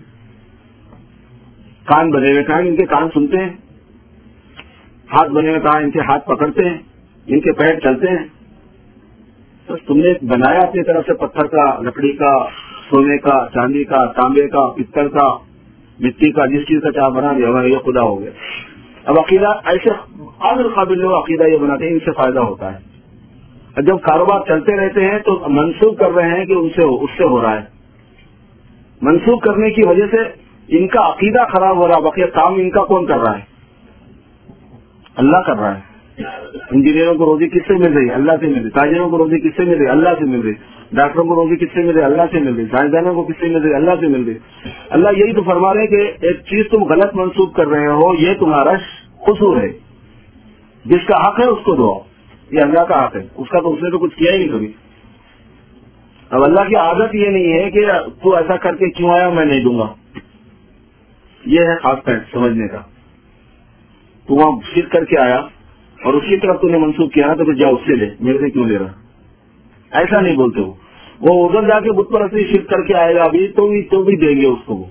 Speaker 1: کان بنے ہوئے، کہاں ان کے کان سنتے ہیں. ہاتھ بنے ہوئے، کہاں ان کے ہاتھ پکڑتے ہیں، ان کے پیر چلتے ہیں. تو تم نے بنایا اپنی طرف سے پتھر کا، لکڑی کا، سونے کا، چاندی کا، تانبے کا، پتل کا، مٹی کا، جس چیز کا چاہ بنا دیا ہمارا یہ خدا ہو گیا. اب عقیدہ ایسے قابل قابل لوگ عقیدہ یہ بناتے ہیں، ان سے فائدہ ہوتا ہے. اور جب کاروبار چلتے رہتے ہیں تو منسوخ کر رہے ہیں کہ اس سے ہو رہا ہے. منسوخ کرنے کی وجہ سے ان کا عقیدہ خراب ہو رہا ہے. بقیہ کام ان کا کون کر رہا ہے؟ اللہ کر رہا ہے. انجینئروں کو روزی کس سے مل رہی ہے؟ اللہ سے مل رہی. تاجروں کو روزی کس سے مل رہی ہے؟ اللہ سے مل رہی. ڈاکٹروں کو روزی کس سے مل رہی ہے؟ اللہ سے مل رہی. سائنسدانوں کو کس سے مل رہی ہے؟ اللہ سے مل رہی. اللہ یہی تو فرما رہے کہ ایک چیز تم غلط منسوخ کر رہے ہو، یہ تمہارا قصور ہے. جس کا حق ہے اس کو دو، یہ اللہ کا حق ہے، اس کا تو اس نے تو کچھ کیا ہی نہیں کبھی. اب اللہ کی عادت یہ نہیں ہے کہ تو ایسا کر کے کیوں آیا میں نہیں دوں گا. یہ ہے خاص پوائنٹ سمجھنے کا. تو وہاں شرک کر کے آیا اور اس کی طرف تو نے منسوخ کیا نا، تو پھر جاؤ اس سے لے، میرے سے کیوں لے رہا. ایسا نہیں بولتے وہ ادھر جا کے بت پرستی شرک کر کے آئے گا ابھی تو بھی دیں گے اس کو.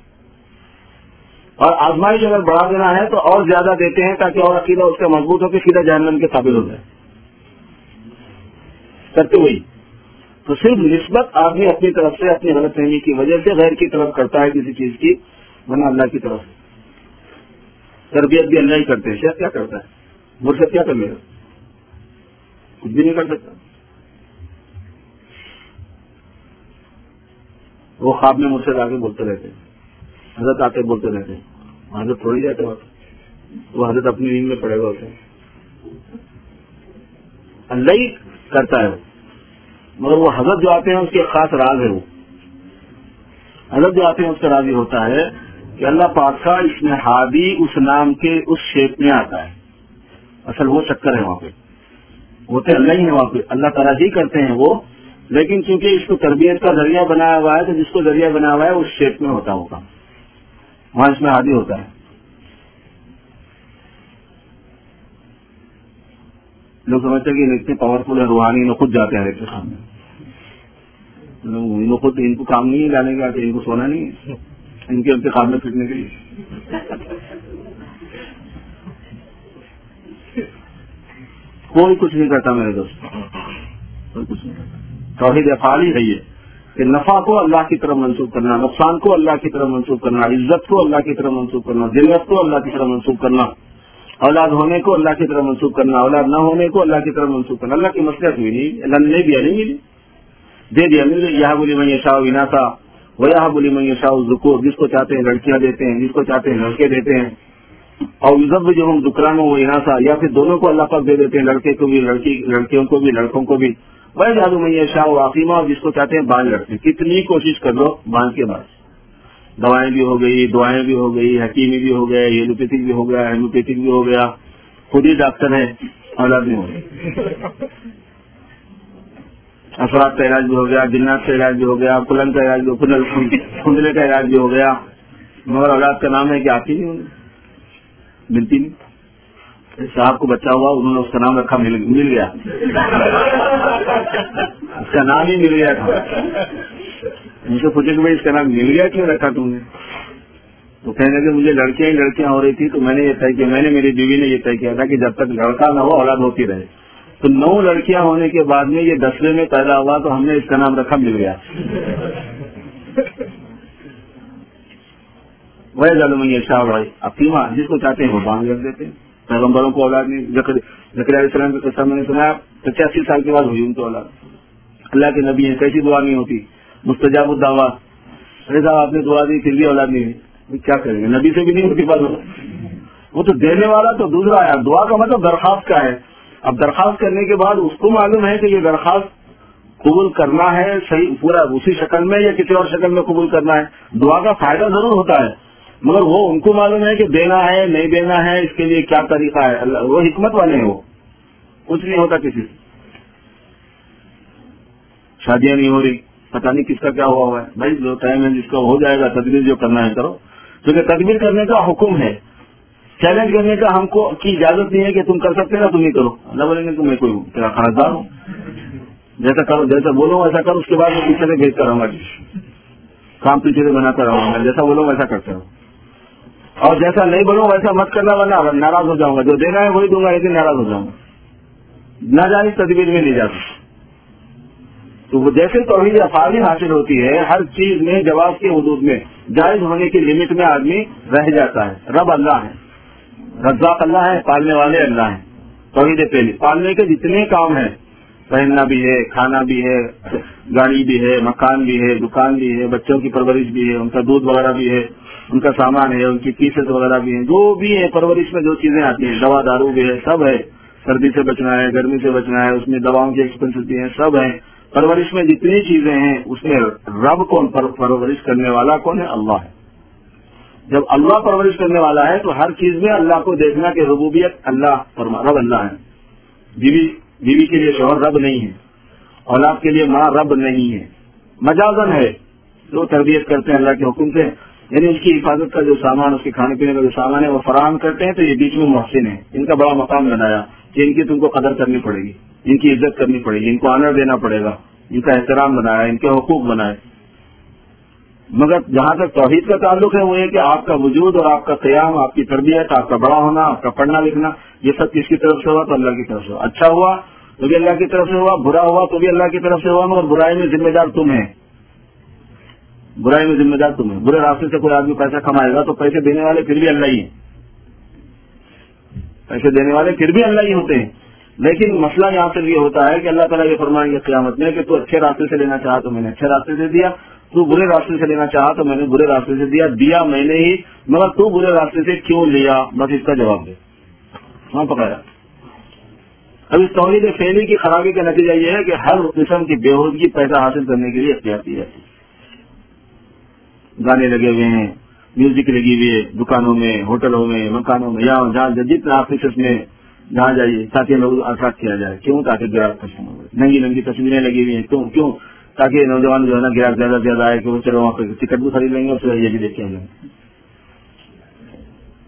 Speaker 1: اور آزمائش اگر بڑھا دینا ہے تو اور زیادہ دیتے ہیں تاکہ اور عقیدہ اس کا مضبوط ہو کے سیدھا جہنم کے قابل ہو جائے. کرتے ہوئی تو صرف نسبت آدمی اپنی طرف سے اپنی غلط فہمی کی وجہ سے غیر کی طرف کرتا ہے کسی چیز کی، ورنہ اللہ کی طرف تربیت بھی اللہ ہی کرتے ہیں. شاید کیا کرتا ہے؟ مرشد کیا کر لے گا؟ کچھ بھی نہیں کر سکتا. وہ خواب میں مرشد آگے بولتے رہتے ہیں، حضرت آتے بولتے رہتے ہیں. حضرت تھوڑی جاتے ہوتے، وہ حضرت اپنی نیند میں پڑے گا ہوتے ہیں. اللہ ہی کرتا ہے وہ، مگر وہ حضرت جو آتے ہیں اس کے خاص راز ہے. وہ حضرت جو آتے ہیں اس کا راز یہ ہوتا ہے کہ اللہ پاک کا اس میں ہادی اس نام کے اس شیپ میں آتا ہے. اصل وہ چکر ہے وہاں پہ، ہوتے اللہ ہی ہے وہاں پہ، اللہ تعالیٰ ہی کرتے ہیں وہ. لیکن چونکہ اس کو تربیت کا ذریعہ بنایا ہوا ہے تو جس کو ذریعہ بنا ہوا ہے اس شیپ میں ہوتا ہوگا. وہاں اس میں حاضر ہوتا ہے. لوگ سمجھتے ہیں کہ اتنے پاورفل ہے روحانی، انہیں خود جاتے ہیں کے سامنے. انہیں خود ان کو کام نہیں لانے کا، ان کو سونا نہیں ہے ان کے انتخاب میں پھرنے کے لیے. کوئی کچھ نہیں کرتا میرے دوست، کوئی کچھ نہیں کرتا. توحید افعالی ہے یہ کہ نفع کو اللہ کی طرف منسوخ کرنا، نقصان کو اللہ کی طرف منسوخ کرنا، عزت کو اللہ کی طرف منسوخ کرنا، ذلت کو اللہ کی طرف منسوخ کرنا، اولاد ہونے کو اللہ کی طرف منسوخ کرنا، اولاد نہ ہونے کو اللہ کی طرف منسوخ کرنا. اللہ کی مصلحت ہوئی نہیں، اللہ نے دیا نہیں ملی، دے دیا مل گئی. یہاں بولی میں یشاء اناثا وہ یہاں بولی میں یشاء ذکور، جس کو چاہتے ہیں لڑکیاں دیتے ہیں، جس کو چاہتے ہیں لڑکے دیتے ہیں. اور یوزب جو ہم ذکران وہ اناثا، یا پھر دونوں کو اللہ پاک دے دیتے ہیں، لڑکے کو بھی لڑکیوں کو بھی لڑکوں کو بھی. وہ جادو میں یشاء عاقیمہ، جس کو چاہتے ہیں باندھ لڑکے. کتنی کوشش کر لو باندھ کے بعد دوائیں بھی ہو گئی، دعائیں بھی ہو گئی، حکیمی بھی ہو گیا، ایلوپیتھک بھی ہو گیا، ہیموپیتھک بھی ہو گیا، خود ہی ڈاکٹر ہے، اولاد نہیں ہو گئی. افراد کا علاج بھی ہو گیا، جنات کا علاج بھی ہو گیا، کلن کا علاج بھی، کھندلے کا علاج بھی ہو گیا، مگر اولاد کا نام ہے کہ آتی نہیں ملتی نہیں. صاحب کو بچہ ہوا، انہوں نے اس کا نام رکھا، مل گیا، اس کا نام ہی مل گیا تھا. ان سے پوچھے کہ بھائی اس کا نام مل گیا کیوں رکھا تم نے؟ تو کہنے لگے مجھے لڑکیاں ہی لڑکیاں ہو رہی تھی، تو میں نے یہ طے کیا، میں نے میری بیوی نے یہ طے کیا تھا کہ جب تک لڑکا نہ ہو اولاد ہوتی رہے. تو 9 لڑکیاں ہونے کے بعد میں یہ 10ویں میں پیدا ہوا، تو ہم نے اس کا نام رکھا مل گیا. وہ ظالم شاہ بھائی عقیمہ، جس کو چاہتے ہیں وہ باندھ رکھ دیتے ہیں. پیغمبروں کو اولاد نہیں. زکریا علیہ السلام کے قصہ میں نے سنا 85 سال کے بعد ہوئی ان کو اولاد. اللہ کے نبی ہیں، کیسی دعا نہیں ہوتی، مستجاب الدعوات. ارے صاحب آپ نے دعا دی پھر بھی اولاد نہیں ہوئی، کیا کریں گے؟ نبی سے بھی نہیں ہوتی بات. وہ تو دینے والا تو دوسرا ہے. دعا کا مطلب درخواست کا ہے. اب درخواست کرنے کے بعد اس کو معلوم ہے کہ یہ درخواست قبول کرنا ہے صحیح پورا اسی شکل میں یا کسی اور شکل میں قبول کرنا ہے. دعا کا فائدہ ضرور ہوتا ہے، مگر وہ ان کو معلوم ہے کہ دینا ہے نہیں دینا ہے، اس کے لیے کیا طریقہ ہے. اللہ وہ حکمت والے ہیں، وہ کچھ نہیں ہوتا کسی سے. شادیاں نہیں ہو رہی، پتہ نہیں کس کا کیا ہوا ہے. بھائی جو ٹائم ہے جس کا ہو جائے گا، تدبیر جو کرنا ہے کرو. کیونکہ تدبیر کرنے کا حکم ہے، چیلنج کرنے کا ہم کو کی اجازت نہیں ہے کہ تم کر سکتے نا تم ہی کرو. اللہ بولیں گے تم میں کوئی تیرا خاصدار ہوں، جیسا کرو جیسا بولو ویسا کرو. اس کے بعد میں پیچھے سے بھیجتا رہوں گا، کام پیچھے سے بناتا رہوں گا. جیسا بولو ویسا کرتے رہو، اور جیسا نہیں بولو ویسا مت کرنا، ورنہ ناراض ہو جاؤں گا. جو دینا ہے وہی دوں گا، لیکن ناراض ہو جاؤں گا. نہ جانی تدبیر میں نہیں جاتی. تو وہ جیسے توحید افعالی حاصل ہوتی ہے، ہر چیز میں جواز کے حدود میں جائز ہونے کی لمٹ میں آدمی رہ جاتا ہے. رب اللہ ہے، رزاق اللہ ہے، پالنے والے اللہ ہیں. توحید پہلی. پالنے کے جتنے کام ہیں، پہننا بھی ہے، کھانا بھی ہے، گاڑی بھی ہے، مکان بھی ہے، دکان بھی ہے، بچوں کی پرورش بھی ہے، ان کا دودھ وغیرہ بھی ہے، ان کا سامان ہے، ان کی فیسز وغیرہ بھی ہیں، جو بھی ہے پرورش میں جو چیزیں آتی ہیں، دوا دارو بھی ہے، سب ہے. سردی سے بچنا ہے، گرمی سے بچنا ہے، اس میں دواؤں کے ایکسپینسز بھی ہیں، سب ہیں. پرورش میں جتنی چیزیں ہیں اس میں رب کون پرورش کرنے والا کون ہے؟ اللہ ہے. جب اللہ پرورش کرنے والا ہے تو ہر چیز میں اللہ کو دیکھنا کہ ربوبیت اللہ رب اللہ ہے. بیوی کے لیے شوہر رب نہیں ہے، اولاد کے لیے ماں رب نہیں ہے، مجازن ہے. جو تربیت کرتے ہیں اللہ کے حکم سے، یعنی اس کی حفاظت کا جو سامان، اس کے کھانے پینے کا جو سامان ہے وہ فراہم کرتے ہیں. تو یہ بیچ میں محسن ہے. ان کا بڑا مقام بنایا کہ ان کی تم کو قدر کرنی پڑے گی، ان کی عزت کرنی پڑے گی، ان کو آنر دینا پڑے گا، ان کا احترام بنایا، ان کے حقوق بنائے. مگر جہاں تک توحید کا تعلق ہے وہ یہ کہ آپ کا وجود اور آپ کا قیام، آپ کی تربیت، آپ کا بڑا ہونا، آپ کا پڑھنا لکھنا، یہ سب کس کی طرف سے ہوا؟ تو اللہ کی طرف سے ہوا. اچھا ہوا تو بھی اللہ کی طرف سے ہوا، برا ہوا تو بھی اللہ کی طرف سے ہوا. مگر برائی میں ذمہ دار تم ہیں، برائی میں ذمہ دار تم ہیں. برے راستے سے کوئی آدمی پیسہ کمائے گا تو پیسے دینے والے پھر بھی اللہ ہی ہیں، پیسے دینے والے پھر بھی اللہ ہی ہوتے ہیں. لیکن مسئلہ یہاں سے یہ ہوتا ہے کہ اللہ تعالیٰ یہ فرمائیں گے قیامت میں کہ تو اچھے راستے سے لینا چاہا تو میں نے اچھے راستے سے دیا، تو برے راستے سے لینا چاہا تو میں نے برے راستے سے دیا میں نے ہی، مگر تو برے راستے سے کیوں لیا؟ بس اس کا جواب دے. وہاں پکایا. اب اس توحید فعلی کی خرابی کا نتیجہ یہ ہے کہ ہر قسم کی بےہودگی پیسہ حاصل کرنے کے لیے اختیار کی جاتی ہے. گانے لگے ہوئے ہیں، میوزک لگی ہوئی ہے، دکانوں میں، ہوٹلوں میں، مکانوں میں، یا جہاں جتنا آفیسز میں جہاں جائیے تاکہ لوگ اٹریکٹ کیا جائے. کیوں؟ تاکہ گراہک کسٹمر ہو. ننگی ننگی تصویریں لگی ہوئی ہیں. کیوں؟ تاکہ نوجوان جو ہے نا گراہک زیادہ سے زیادہ آئے کہ وہ چلو وہاں پہ ٹکٹ بھی خرید لیں گے اور پھر یہ بھی دیکھ کے آ جائیں گے.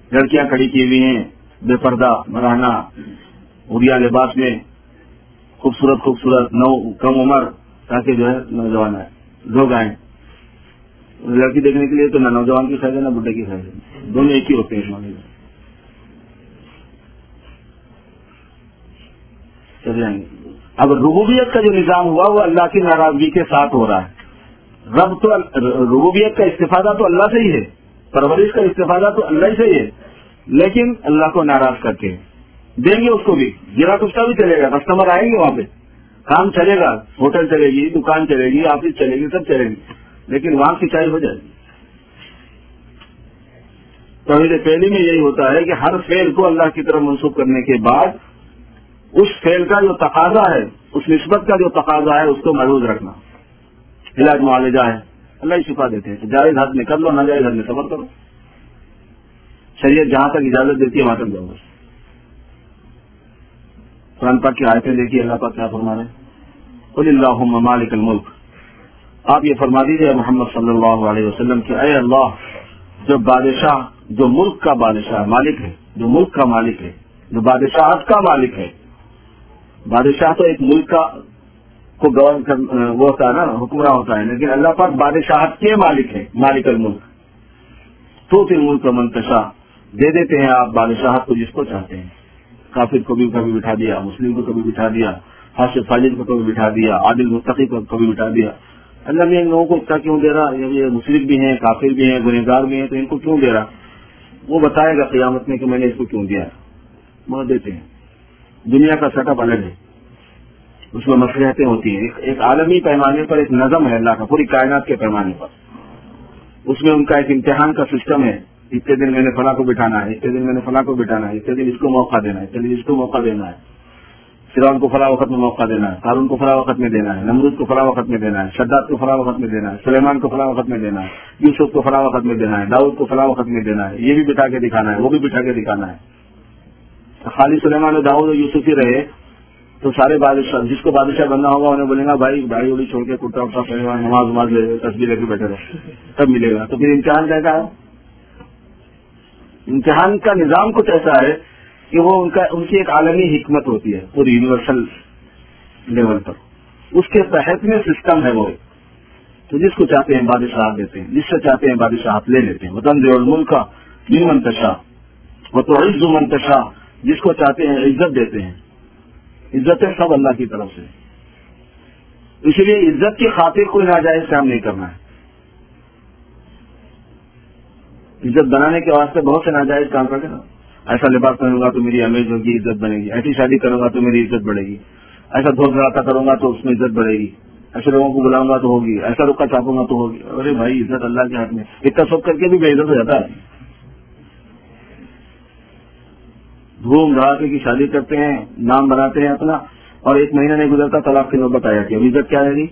Speaker 1: لڑکیاں کھڑی کی ہوئی ہیں بے پردہ مرانا اڑیا لباس میں، خوبصورت خوبصورت کم عمر، تاکہ جو ہے نوجوان ہے لوگ آئیں لڑکی دیکھنے کے لیے، تو نہ نوجوان کی خیر ہے نہ بڈھے کی خیر ہے، دونوں ایک ہی ہوتے ہیں اس معاملے میں. چلے جائیں گے. اب ربوبیت کا جو نظام ہوا وہ اللہ کی ناراضگی کے ساتھ ہو رہا ہے. رب تو ربوبیت کا استفادہ تو اللہ سے ہی ہے، پرورش کا استفادہ تو اللہ سے ہی ہے، لیکن اللہ کو ناراض کر کے دیں گے. اس کو بھی گرا کچھ کا بھی چلے گا، کسٹمر آئیں گے، وہاں پہ کام چلے گا، ہوٹل چلے گی، دکان چلے گی، آفس چلے گی، سب چلے گی، لیکن وہاں سچائی ہو جائے گی. توحید پہلی میں یہی ہوتا ہے کہ ہر فعل کو اللہ کی طرف منسوب کرنے کے بعد اس فعل کا جو تقاضا ہے، اس نسبت کا جو تقاضا ہے، اس کو محفوظ رکھنا. علاج معالجہ ہے، اللہ ہی شفا دیتے ہیں. جائز حد میں کر لو، ناجائز حد میں صبر کرو. شریعت جہاں تک اجازت دیتی ہے وہاں تک جاؤ. قرآن پاک کی آیتیں دیکھیے، اللہ پاک کیا فرما رہے ہیں. قل اللہم مالک الملک، آپ یہ فرما دیجیے محمد صلی اللہ علیہ وسلم کہ اے اللہ، جو بادشاہ، جو ملک کا بادشاہ مالک ہے، جو ملک کا مالک ہے، جو بادشاہت کا مالک ہے. بادشاہ تو ایک ملک کا کو گورن وہ ہوتا ہے نا، حکمراں ہوتا ہے، لیکن اللہ پاک بادشاہت کے مالک ہے، مالک الملک. تو پھر ملک کا منتشا، دے دیتے ہیں آپ بادشاہت کو جس کو چاہتے ہیں. کافر کو بھی کبھی بٹھا دیا، مسلم کو کبھی بٹھا دیا، فاسق فاجر کو کبھی بٹھا دیا، عادل متقی کو کبھی بٹھا دیا. اللہ نے ان لوگوں کو اتنا کیوں دے رہا؟ یہ مشرک بھی ہیں، کافر بھی ہیں، گنہگار بھی ہیں، تو ان کو کیوں دے رہا؟ وہ بتائے گا قیامت میں کہ میں نے اس کو کیوں دیا. وہ دیتے ہیں. دنیا کا سیٹ اپ الگ ہے، اس میں مصلحتیں ہوتی ہیں. ایک عالمی پیمانے پر ایک نظم ہے اللہ کا، پوری کائنات کے پیمانے پر. اس میں ان کا ایک امتحان کا سسٹم ہے. اتنے دن میں نے فلاں کو بٹھانا ہے، اتنے دن میں نے فلاں کو بٹھانا ہے، اتنے دن اس کو موقع دینا ہے، اتنے دن اس کو موقع دینا ہے. فرعون کو فلاں وقت میں موقع دینا ہے، قارون کو فلاں وقت میں دینا ہے، نمرود کو فلاں وقت میں دینا ہے، شداد کو فلاں وقت میں دینا ہے، سلیمان کو فلاں وقت میں دینا ہے، یوسف کو فلاں وقت میں دینا ہے، داؤد کو فلاں وقت میں دینا ہے. یہ بھی بٹھا کے دکھانا ہے، وہ بھی بٹھا کے دکھانا ہے. خالی سلیمان اور داؤد اور یوسف ہی رہے تو سارے بادشاہ، جس کو بادشاہ بننا ہوگا انہیں بولے گا بھائی داڑھی وڑی چھوڑ کے کرتا ورتا پہنے ہوئے نماز وماز لے تصویر لے کے بیٹھے رہو، تب ملے گا. تو پھر امتحان کیسا ہے؟ امتحان کا نظام کچھ ایسا ہے کہ وہ ان کی ایک عالمی حکمت ہوتی ہے، پوری یونیورسل لیول پر. اس کے تحت میں سسٹم ہے وہ. تو جس کو چاہتے ہیں بادشاہت دیتے ہیں، جس سے چاہتے ہیں بادشاہت لے لیتے ہیں. وطن الملک کا منتشا وہ تو عز منتشا، جس کو چاہتے ہیں عزت دیتے ہیں. عزتیں سب اللہ کی طرف سے، اسی لیے عزت کی خاطر کوئی ناجائز کام نہیں کرنا ہے. عزت بنانے کے واسطے بہت سے ناجائز کام کرتے نا. ایسا لباس پہنوں گا تو میری امیج ہوگی، عزت بنے گی. ایسی شادی کروں گا تو میری عزت بڑھے گی. ایسا دھول دھڑاکا کروں گا تو اس میں عزت بڑھے گی. ایسے لوگوں کو بلاؤں گا تو ہوگی، ایسا رکا چاپوں گا تو ہوگی. ارے بھائی عزت اللہ کے ہاتھ میں. اتنا سب کر کے بھی بے عزت ہو جاتا ہے. دھوم دھڑاکے کی شادی کرتے ہیں، نام بناتے ہیں اپنا، اور ایک مہینہ نہیں گزرتا طلاق کی نوبت آ جاتی ہے. اب عزت کیا رہے گی؟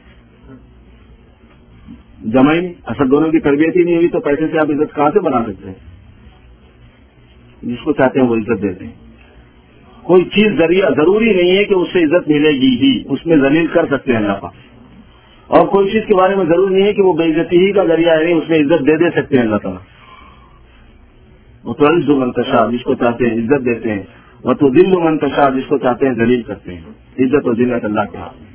Speaker 1: جمع ہی نہیں. اصل دونوں کی تربیت ہی نہیں ہوئی تو پیسے سے آپ عزت کہاں سے بنا سکتے ہیں؟ جس کو چاہتے ہیں وہ عزت دیتے ہیں. کوئی چیز ذریعہ ضروری نہیں ہے کہ اس سے عزت ملے گی ہی، اس میں ذلیل کر سکتے ہیں اللہ پاک. اور کوئی چیز کے بارے میں ضروری نہیں ہے کہ وہ بے عزتی ہی کا ذریعہ ہے، اس میں عزت دے سکتے ہیں اللہ تعالیٰ. وہ تو عز منتشا، جس کو چاہتے ہیں عزت دیتے ہیں. وہ تو ذل منتشا، جس کو چاہتے ہیں ذلیل کرتے ہیں. عزت و ذلت اللہ کے ہاتھ میں.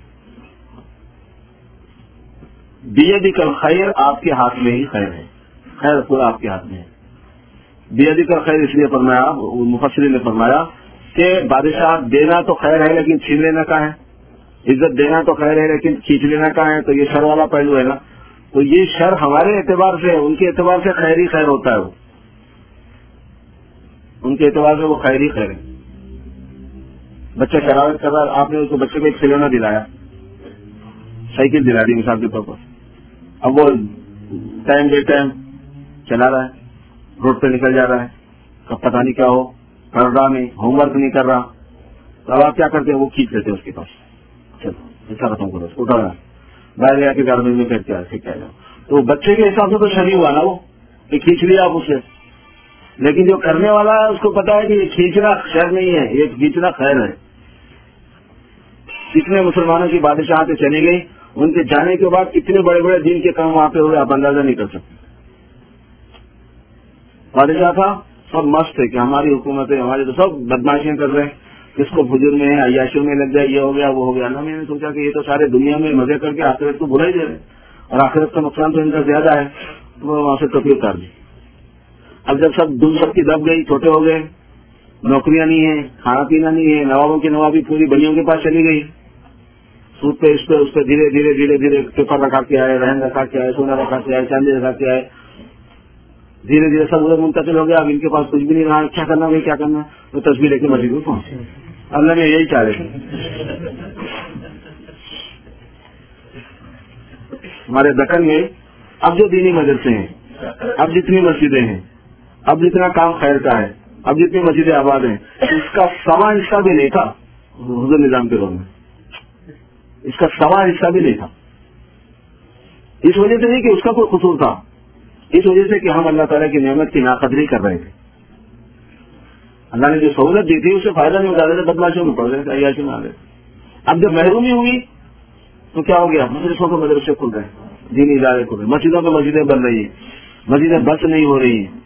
Speaker 1: بیدک الخیر، آپ کے ہاتھ میں ہی خیر ہے. خیر پورا آپ کے ہاتھ میں ہے. بیدک الخیر اس لیے فرمایا، مفسرین نے فرمایا کہ بادشاہ دینا تو خیر ہے لیکن چھین لینا کا ہے، عزت دینا تو خیر ہے لیکن کھینچ لینا کا ہے. تو یہ شر والا پہلو ہے نا. تو یہ شر ہمارے اعتبار سے، ان کے اعتبار سے خیر ہی خیر ہوتا ہے. وہ ان کے اعتبار سے وہ خیر ہی خیر ہے. بچہ شرارت کر رہا، آپ نے اس کو بچے کو ایک کھلونا دلایا، سائیکل دلا دی مثال کے طور پر. اب وہ ٹائم بے ٹائم چلا رہا ہے، روڈ پہ نکل جا رہا ہے، کب پتہ نہیں کیا ہو، پڑھ رہا نہیں، ہوم ورک نہیں کر رہا. تو اب آپ کیا کرتے ہیں؟ وہ کھینچ لیتے ہیں اس کے پاس. چلو ایسا ختم کرو، اس کو اٹھا رہا ہے، باہر گیا کے گارڈن میں پھر کیا جاؤ. تو بچے کے حساب سے تو شریع ہوا نا وہ کہ کھینچ لیا آپ اسے. لیکن جو کرنے والا ہے اس کو پتا ہے کہ یہ کھینچنا شر نہیں ہے، یہ کھینچنا خیر ہے. کتنے مسلمانوں کی بادشاہتیں چلی گئی، ان کے جانے کے بعد کتنے بڑے بڑے دین کے کام وہاں پہ ہوئے، آپ اندازہ نہیں کر سکتے. بادشاہ تھا، سب مست ہے کہ ہماری حکومت ہے، ہمارے تو سب بدماشیاں کر رہے ہیں، کس کو فجور میں ہے، عیاشیوں میں لگ جائے، یہ ہو گیا وہ ہو گیا. اللہ میں نے سوچا کہ یہ تو سارے دنیا میں مزے کر کے آخرت کو بھلا ہی دے رہے ہیں، اور آخرت کا نقصان تو ان کا زیادہ ہے. وہ وہاں سے تفریح کر دی. اب جب سب کی دب گئی، چھوٹے ہو گئے، نوکریاں نہیں ہیں، کھانا پینا نہیں ہے، نوابوں کی نوابی پوری بڑیوں کے پاس چلی گئی، سود پہ اس پہ دھیرے دھیرے پیپر رکھا کے آئے، رہن رکھا کے آئے، سونا رکھا کے آئے، چاندی رکھا کے آئے، دھیرے دھیرے سب ادھر منتقل ہو گیا. اب ان کے پاس کچھ بھی نہیں رہا. کیا کرنا بھائی، کیا کرنا؟ تو تصویر لے کے مسجد میں پہنچے. اللہ نے یہی چاہ رہے تھے. ہمارے دکن میں اب جو دینی مدرسے ہیں، اب جتنی مسجدیں ہیں، اب جتنا کام خیر کا ہے، اب جتنی مسجدیں آباد ہیں، اس کا سوا حصہ بھی نہیں تھا حضور نظام کے دور میں. اس کا سوا حصہ بھی نہیں تھا. اس وجہ سے نہیں کہ اس کا کوئی قصور تھا، اس وجہ سے کہ ہم اللہ تعالیٰ کی نعمت کی ناقدری کر رہے تھے. اللہ نے جو سہولت دی تھی اسے فائدہ نہیں اٹھا رہے تھے، بدماشیوں میں پڑ رہے تھے، عیاشیوں میں آ رہے تھے. اب جب محرومی ہوئی تو کیا ہو گیا؟ مدرسوں کو مدرسے کھل رہے ہیں، دینی ادارے کھل رہے ہیں، مسجدوں پہ مسجدیں بن رہی ہیں، مسجدیں بس نہیں ہو رہی ہیں.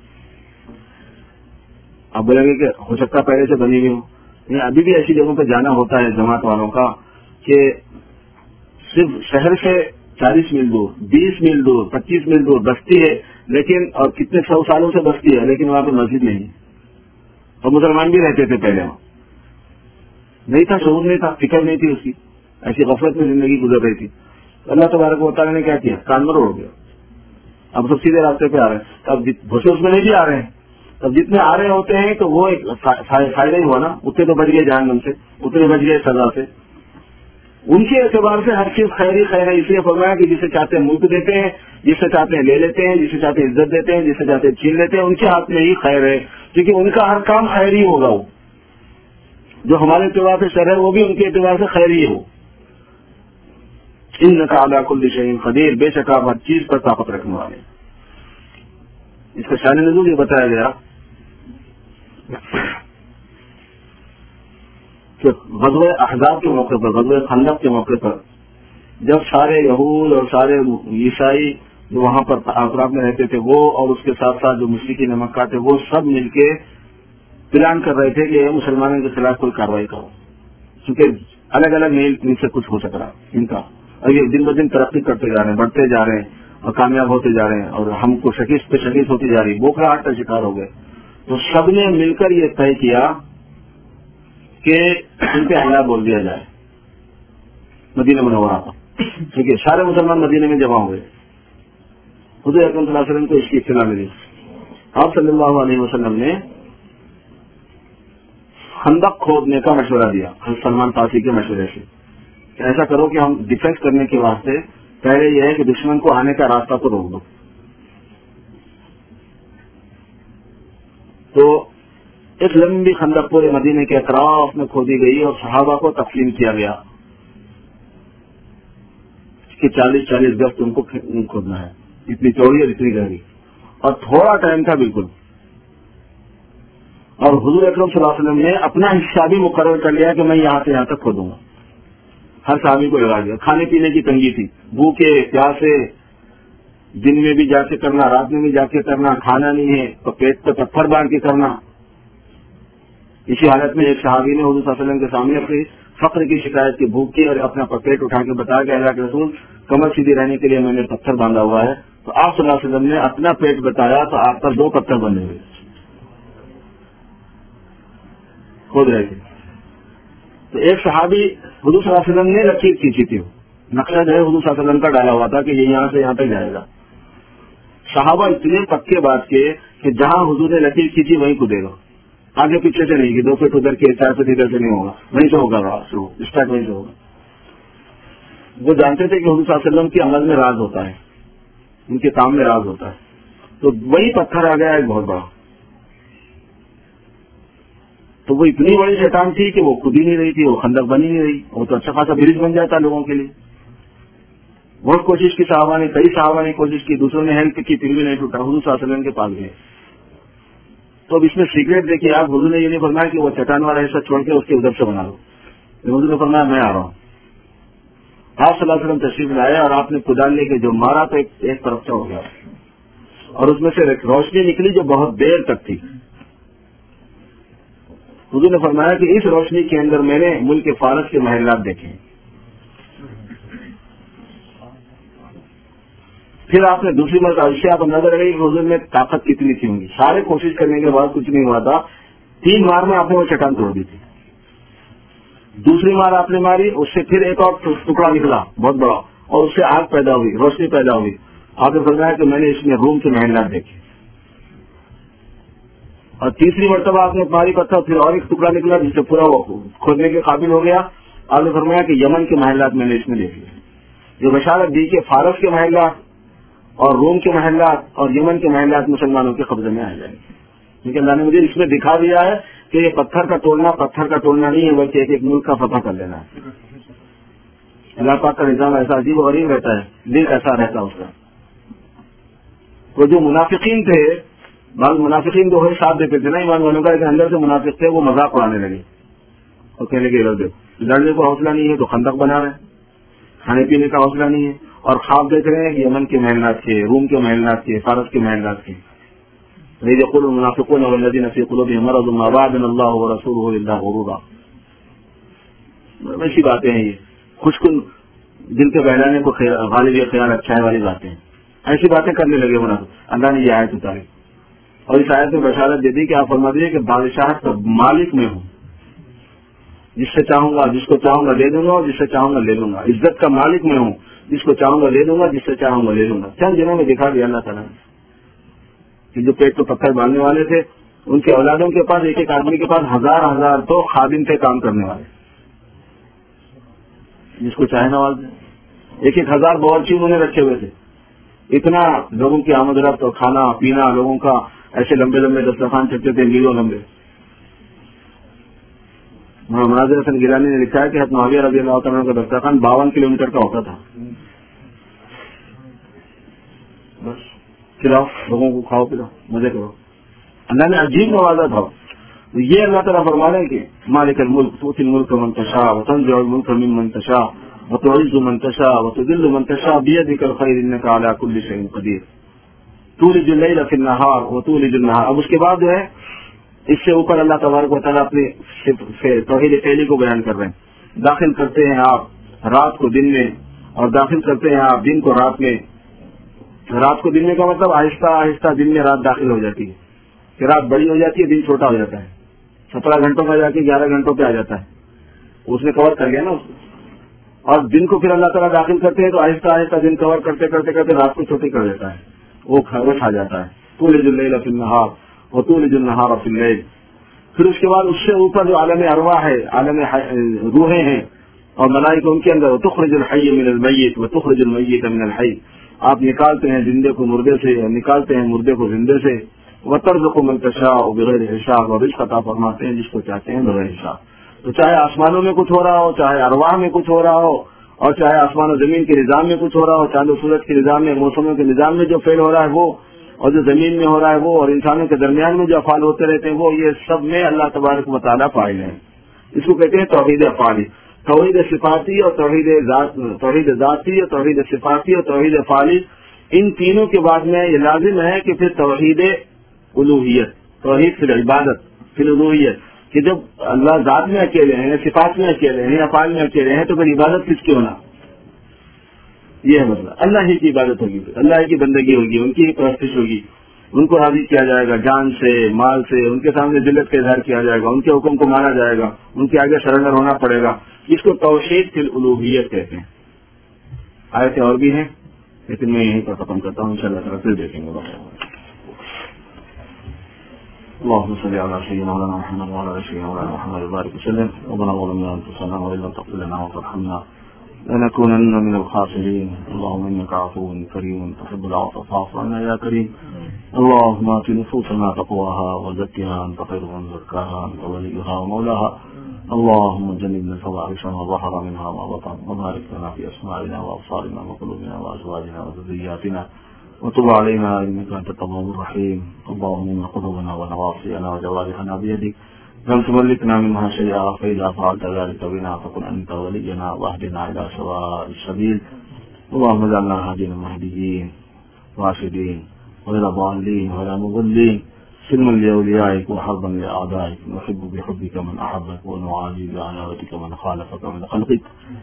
Speaker 1: اب بولیں گے کہ ہو سکتا پہلے سے بنی ہوئی ہو. نہیں، ابھی بھی ایسی جگہوں پہ جانا ہوتا ہے جماعت والوں کا کہ صرف شہر سے 40 میل دور، 20 میل دور، 25 میل دور بستی ہے، لیکن اور کتنے 100 سالوں سے بستی ہے، لیکن وہاں پہ مسجد نہیں ہے. اور مسلمان بھی رہتے تھے پہلے، وہاں نہیں تھا، شعور نہیں تھا، فکر نہیں تھی اس کی، ایسی غفلت میں زندگی گزر رہی تھی. اللہ تبارک و تعالیٰ نے کیا کیا؟ کان مروڑ ہو گیا. اب سب سیدھے راستے پہ آ رہے ہیں. اب گھسے اس میں نہیں بھی آ رہے ہیں. اب جتنے آ رہے ہوتے ہیں تو وہ ایک فائدہ ہی ہوا نا، اتنے تو بچ گئے جہنم سے، اتنے بچ گئے سزا سے. ان کے اعتبار سے ہر چیز خیر ہی خیر ہے. اس لیے فرمایا کہ جسے چاہتے ہیں ملک دیتے ہیں، جسے چاہتے ہیں لے لیتے ہیں، جسے چاہتے ہیں عزت دیتے ہیں، جسے چاہتے ہیں چھین لیتے ہیں. ان کے ہاتھ میں ہی خیر ہے، کیونکہ ان کا ہر کام خیر ہی ہوگا. وہ جو ہمارے اعتبار سے شر ہے وہ بھی ان کے اعتبار سے خیر ہی ہو. انک علی کل شیء قدیر، بے شک آپ ہر چیز پر طاقت رکھنے والے. اس کا شان نزول یہ بتایا گیا کہ غزوہ احزاب کے موقع پر، غزوہ خندق کے موقع پر، جب سارے یہود اور سارے عیسائی جو وہاں پر اطراف میں رہتے تھے وہ، اور اس کے ساتھ ساتھ جو مشرکین مکہ تھے، وہ سب مل کے پلان کر رہے تھے کہ مسلمانوں کے خلاف کوئی کارروائی کرو، کیونکہ الگ الگ نہیں ان سے کچھ ہو سک رہا ان کا. اور یہ دن بدن ترقی کرتے جا رہے ہیں، بڑھتے جا رہے ہیں اور کامیاب ہوتے جا رہے ہیں، اور ہم کو شکست پہ شکست ہوتی جا رہی، بوکھلاہٹ کا شکار ہو گئے. تو سب نے مل کر یہ طے کیا کہ ان پہ حملہ بول دیا جائے مدینہ منورہ کا. ٹھیک ہے، سارے مسلمان مدینے میں جمع ہوئے. حضور اکرم صلی اللہ علیہ وسلم کو اس کی اطلاع ملی. آپ صلی اللہ علیہ وسلم نے خندق کھودنے کا مشورہ دیا سلمان فارسی کے مشورے سے کہ ایسا کرو کہ ہم ڈیفینس کرنے کے واسطے پہلے یہ ہے کہ دشمن کو آنے کا راستہ تو روک دو. تو ایک لمبی خندق پورے مدینے کے اطراف میں کھودی گئی اور صحابہ کو تقسیم کیا گیا کہ 40 گز ان کو کھودنا ہے، اتنی چوڑی اور اتنی گہری، اور تھوڑا ٹائم تھا بالکل. اور حضور اکرم صلی اللہ علیہ وسلم نے اپنا حصہ بھی مقرر کر لیا کہ میں یہاں سے یہاں تک کھودوں گا. ہر صحابی کو لگا دیا. کھانے پینے کی تنگی تھی، بھوکے پیاسے، دن میں بھی جا کے کرنا، رات میں بھی جا کے کرنا، کھانا نہیں ہے تو پیٹ پہ پتھر باندھ کے کرنا. اسی حالت میں ایک صحابی نے حضور صلی اللہ علیہ وسلم کے سامنے اپنی فقر کی شکایت کی، بھوک کی، اور اپنا پیٹ اٹھا کے بتایا کہ اللہ کے رسول کمر سیدھی رہنے کے لیے میں نے پتھر باندھا ہوا ہے. تو آپ صلی اللہ علیہ وسلم نے اپنا پیٹ بتایا تو آپ پر 2 پتھر بندھے ہوئے کھود رہے تھے. تو ایک صحابی حضور صلی اللہ علیہ وسلم نے لکیر کھینچی تھی، نقشہ جو ہے حضور صلی اللہ علیہ وسلم کا ڈالا ہوا تھا کہ یہ یہاں سے یہاں تک جائے گا. صحابہ اتنے پکے بات کے کہ جہاں حضور نے لکیر کھینچی وہیں کودے گا، آگے پیچھے سے نہیں کہ 2 فٹ ادھر کے 4 فٹ ادھر سے نہیں ہوگا، وہیں سے ہوگا، اسٹارٹ وہیں سے ہوگا. وہ جانتے تھے کہ حضور صلی اللہ علیہ وسلم کی عمل میں راز ہوتا ہے، ان کے کام میں راز ہوتا ہے. تو وہی پتھر آ گیا ایک بہت بڑا. تو وہ اتنی بڑی شیطان تھی کہ وہ خود ہی نہیں رہی تھی، وہ خندق بن ہی نہیں رہی. وہ تو اچھا خاصا برج بن جاتا لوگوں کے لیے. بہت کوشش کی صحابہ نے، کئی صحابہ نے کوشش کی، دوسروں نے ہیلپ کی، پھر بھی نہیں ٹوٹا. حضور صلی اللہ علیہ وسلم کے پاس گئے. تو اب اس میں سیکریٹ دیکھیے آپ، حضور نے یہ نہیں فرمایا کہ وہ چٹان والا حصہ چھوڑ کے اس کے ادھر سے بنا لو. حضور نے فرمایا میں آ رہا ہوں. آپ صلی اللہ علیہ وسلم تشریف لائے اور آپ نے کدال لے کے جو مارا تو ایک طرف سے ہو گیا، اور اس میں سے روشنی نکلی جو بہت دیر تک تھی. حضور نے فرمایا کہ اس روشنی کے اندر میں نے ملک فارس کے محلات دیکھے. پھر آپ نے دوسری مرتبہ اس سے آپ نظر رہی کہ حضور میں طاقت کتنی تھی ہوگی. سارے کوشش کرنے کے بعد کچھ نہیں ہوا تھا. 3 بار میں آپ نے وہ چٹان توڑ دی تھی. دوسری مار آپ نے ماری, اس سے پھر ایک اور ٹکڑا نکلا بہت بڑا, اور اس سے آگ پیدا ہوئی, روشنی پیدا ہوئی. آپ نے فرمایا کہ میں نے اس میں روم کے محلات دیکھے. اور تیسری مرتبہ آپ نے ماری پتھر, پھر اور ایک ٹکڑا نکلا جس سے پورا کھودنے کے قابل ہو گیا. آپ نے فرمایا کہ یمن کے محلات میں نے اس میں دیکھ لیے. جو بشارت دی کہ فارس کے محلات اور روم کے محلات اور یمن کے محلات مسلمانوں کے قبضے میں آ جائیں گے. کیونکہ اللہ نے مجھے اس میں دکھا دیا ہے کہ یہ پتھر کا توڑنا نہیں ہے, بلکہ ایک ملک کا فتح کر لینا ہے. اللہ پاک کا نظام ایسا عجیب و غریب رہتا ہے, دل ایسا رہتا ہے اس کا. وہ جو منافقین تھے, بعض منافقین جو ہے ساتھ دیتے تھے نا ایمان والوں کا, لیکن اندر سے منافق تھے, وہ مذاق اڑانے لگے اور کہنے کے لڑنے کو حوصلہ نہیں ہے تو خندق بنا رہے ہیں, کھانے پینے کا حوصلہ نہیں ہے, اور خواب دیکھ رہے ہیں یمن کے محلات کے, روم کے محلات کے, فارس کے محلات کے. يقول المنافقون والذين في قلوبهم مرض ما وعدنا الله ورسوله الا غرورا. ایسی باتیں ہیں یہ خوش کن دل کے بہلانے کو غالب خیال اچھائی والی باتیں ہیں. ایسی باتیں کرنے لگے منافق. اللہ نے یہ آیت اتاری اور اس آیت میں بشارت دے دی کہ آپ فرما دیجیے کہ بادشاہت کا مالک میں ہوں, جس سے چاہوں گا, جس کو چاہوں گا دے دوں گا, اور جس سے چاہوں گا لے لوں گا. عزت کا مالک میں ہوں, جس کو چاہوں گا دے دوں گا, جس سے چاہوں گا لے لوں گا. چند دنوں میں دکھا دیا اللہ تعالیٰ نے کہ جو پیٹ کو پتھر باندھنے والے تھے, ان کے اولادوں کے پاس, ایک ایک آدمی کے پاس ہزار تو خادم تھے کام کرنے والے, جس کو چاہے نواز دیں. 1,000 باورچی انہوں نے رکھے ہوئے تھے. اتنا لوگوں کی آمد رفت اور کھانا پینا, لوگوں کا ایسے لمبے لمبے دسترخوان چلتے تھے, میلوں لمبے. مناظر حسن گیلانی نے لکھا ہے کہ حضرت معاویہ رضی اللہ تعالیٰ کا دسترخوان 52 کلومیٹر کا ہوتا تھا. بس کھلاؤ لوگوں کو, کھاؤ پلاؤ, مزے کرو. اللہ نے عجیب نوازا تھا. یہ اللہ تعالیٰ فرما رہے ہیں کہ مالک الملک تؤتی الملک من تشاء وتنزع الملک ممن تشاء وتعز من تشاء وتذل من تشاء بيدك الخير انك على كل شيء قدير تولج الليل في النهار وتولج النهار. اب اس کے بعد جو ہے اس سے اوپر اللہ تبارک و تعالیٰ اپنے توحید پہلی کو بیان کر رہے ہیں. داخل کرتے ہیں آپ رات کو دن میں, اور داخل کرتے ہیں آپ دن کو رات میں. رات کو دن میں کا مطلب آہستہ آہستہ دن میں رات داخل ہو جاتی ہے, کہ رات بڑی ہو جاتی ہے, دن چھوٹا ہو جاتا ہے. 17 گھنٹوں کا جا کے 11 گھنٹوں پہ آ جاتا ہے, اس نے کور کر گیا نا اس کو. اور دن کو پھر اللہ تعالیٰ داخل کرتے ہیں تو آہستہ آہستہ دن کور کرتے کرتے کرتے رات کو چھوٹی کر دیتا ہے, وہ کھا جاتا ہے. تولج اللیل فی النہار وتولج النہار فی اللیل. پھر اس کے بعد اس سے اوپر جو عالم ارواح ہے, عالم روحیں ہیں اور ملائکہ ان کے اندر, تخرج الحی من المیت وتخرج المیت من الحی. آپ نکالتے ہیں زندے کو مردے سے, نکالتے ہیں مردے کو زندے سے. وترزق من تشاء بغیر حساب, اور رزق عطا فرماتے ہیں جس کو چاہتے ہیں بغیر حساب. تو چاہے آسمانوں میں کچھ ہو رہا ہو, چاہے ارواح میں کچھ ہو رہا ہو, اور چاہے آسمان و زمین کے نظام میں کچھ ہو رہا ہو, چاند و سورج کے نظام میں, موسموں کے نظام میں جو فعل ہو رہا ہے وہ, اور جو زمین میں ہو رہا ہے وہ, اور انسانوں کے درمیان میں جو افعال ہوتے رہتے ہیں وہ, یہ سب میں اللہ تبارک و تعالیٰ فاعل ہیں. اس کو کہتے ہیں توحید افعالی. توحید صفاتی اور توحید ذاتی اور توحید صفاتی اور توحید افعالی, ان تینوں کے بعد میں یہ لازم ہے کہ پھر توحید الوہیت, توحید فی العبادت فی الالوہیت, کہ جب اللہ ذات میں اکیلے ہیں, صفات میں اکیلے ہیں, افعال میں اکیلے ہیں, تو پھر عبادت کس کی ہونا. یہ ہے مسئلہ. اللہ ہی کی عبادت ہوگی, اللہ ہی کی بندگی ہوگی, ان کی ہی پرستش ہوگی. ان کو راضی کیا جائے گا جان سے, مال سے, ان کے سامنے ذلت کا اظہار کیا جائے گا, ان کے حکم کو مانا جائے گا, ان کے آگے سرنڈر ہونا پڑے گا. اس کو توحید فی الالوہیت کہتے ہیں. آیتیں اور بھی ہیں لیکن میں یہیں پر ختم کرتا ہوں, انشاءاللہ تعالیٰ پھر دیکھیں گے. اللهم صل على سيدنا مولانا محمد وعلى آل سيدنا مولانا محمد وبارك وسلم. ربنا ظلمنا انفسنا وان لم تغفر لنا وترحمنا لنكونن من الخاسرين. اللهم انك عفو كريم تحب العفو فاعف عنا يا كريم. اللهم آت نفوسنا تقواها وزكها انت خير من زكاها انت وليها ومولاها. اللهم جنبنا الفواحش ما ظهر منها وما بطن, وبارك لنا في اسماعنا وابصارنا وقلوبنا وازواجنا وذرياتنا, وتب علينا انك انت التواب الرحيم. اللهم ان قلوبنا ونواصينا وجوارحنا بيدك, لم تملكنا منها شيئا, فاذا فعلت ذلك بنا فكن انت ولينا واهدنا الى سواء السبيل. اللهم اجعلنا هادين مهديين راشدين غير ضالين ولا مضلين. سلما لأوليائك وحربا لأعدائك نحب بحبك من أحبك ونعادي بعداوتك من خالفك من خلقك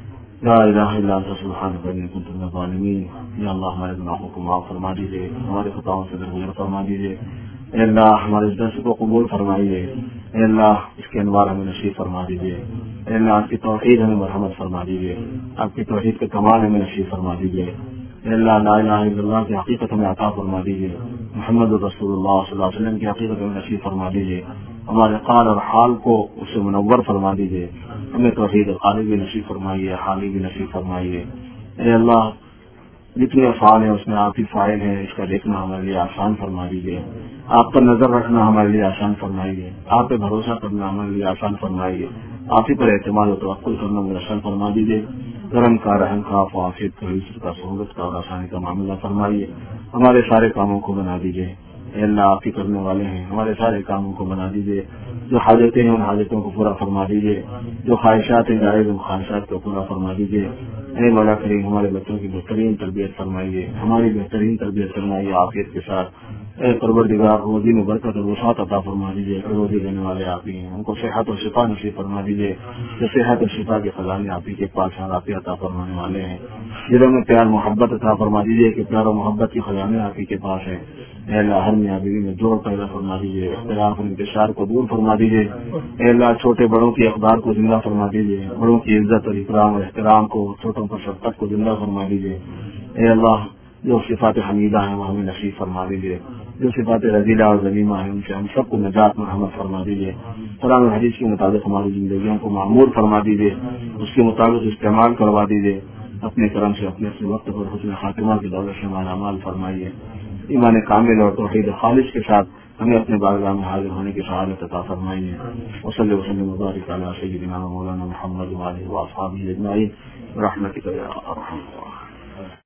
Speaker 1: لا الہ الا انت سبحانک انی کنت من الظالمین. یا اللہ ہمارے گناہوں کو معاف فرما دیجیے، ہمارے خطاؤں سے درگزر فرما دیجیے. اے اللہ ہمارے اس درس کو قبول فرمائیے. اے اللہ اس کے انوار ہمیں نصیب فرما دیجیے. اے اللہ آپ کی توحید ہمیں مرحمت فرما دیجیے، آپ کی توحید کے کمال ہمیں نصیب فرما دیجیے. اے اللہ لا الہ الا اللہ کی حقیقت ہمیں عطا فرما دیجیے، محمد رسول اللہ صلی اللہ علیہ وسلم کی حقیقت ہمیں نصیب فرما دیجیے. ہمارے قال اور حال کو اس سے منور فرما دیجیے. ہمیں توحید قالی بھی نصیب فرمائیے، حالی بھی نصیب فرمائیے. اے اللہ جتنے افعال ہیں اس میں آپ ہی فاعل ہیں، اس کا دیکھنا ہمارے لیے آسان فرما دیجیے. آپ پر نظر رکھنا ہمارے لیے آسان فرمائیے، آپ پہ بھروسہ کرنا ہمارے لیے آسان فرمائیے، آپ ہی پر اعتماد و توکل کرنا میسر فرما دیجیے. کرم کا، رحم کا، عافیت کا، عزت کا، سہولت کا اور آسانی کا معاملہ فرمائیے. ہمارے سارے کاموں کو بنا دیجیے. اے اللہ آپ ہی کرنے والے ہیں، ہمارے سارے کاموں کو بنا دیجیے. جو حاجتیں ہیں ان حاجتوں کو پورا فرما دیجیے، جو خواہشات ہیں جائز ان خواہشات کو پورا فرما دیجیے. اے مولا کریم ہمارے بچوں کی بہترین تربیت فرمائیے، ہماری بہترین تربیت فرمائیے عافیت کے ساتھ. اے پروردگار روزی میں برکت اور وسعت عطا فرما دیجیے. روزی دینے والے آپ ہی ہیں، ان کو صحت اور شفا نصیب فرما دیجیے. جو صحت اور شفا کے خزانے آپ ہی کے پاس ہیں، آپ ہی عطا فرمانے والے ہیں. دلوں میں پیار محبت عطا فرما دیجیے کہ پیار و محبت کے خزانے آپ ہی کے پاس ہیں. اے اللہ ہر میاں بیوی میں جوڑ پیدا فرما دیجیے، اختلاف اور انتشار کو دور فرما دیجیے. اے اللہ چھوٹے بڑوں کی اقدار کو زندہ فرما دیجیے، بڑوں کی عزت اور اکرام اور احترام کو، چھوٹوں پر شفقت کو زندہ فرما دیجیے. اے اللہ جو صفات حمیدہ ہیں وہ ہمیں نصیب فرما دیجیے، جو صفات رضیلہ اور ذمیمہ ہیں ان سے ہم سب کو نجات مرحمت فرما دیجیے. قرآن و حدیث کے مطابق ہماری زندگیوں کو معمور فرما دیجیے، اس کے مطابق استعمال کروا دیجیے. اپنے کرم سے اپنے وقت پر حسن خاتمہ کی دولت سے ہمارا اعمال فرمائیے. ایمان کامل اور توحید خالص کے ساتھ ہمیں اپنے بارگاہ میں حاضر ہونے کی سعادت عطا فرمائیے. وصلی وسلم وبارک علی سیدنا مولانا محمد وآلہ وأصحابہ اجمعین برحمتک یا ارحم الراحمین.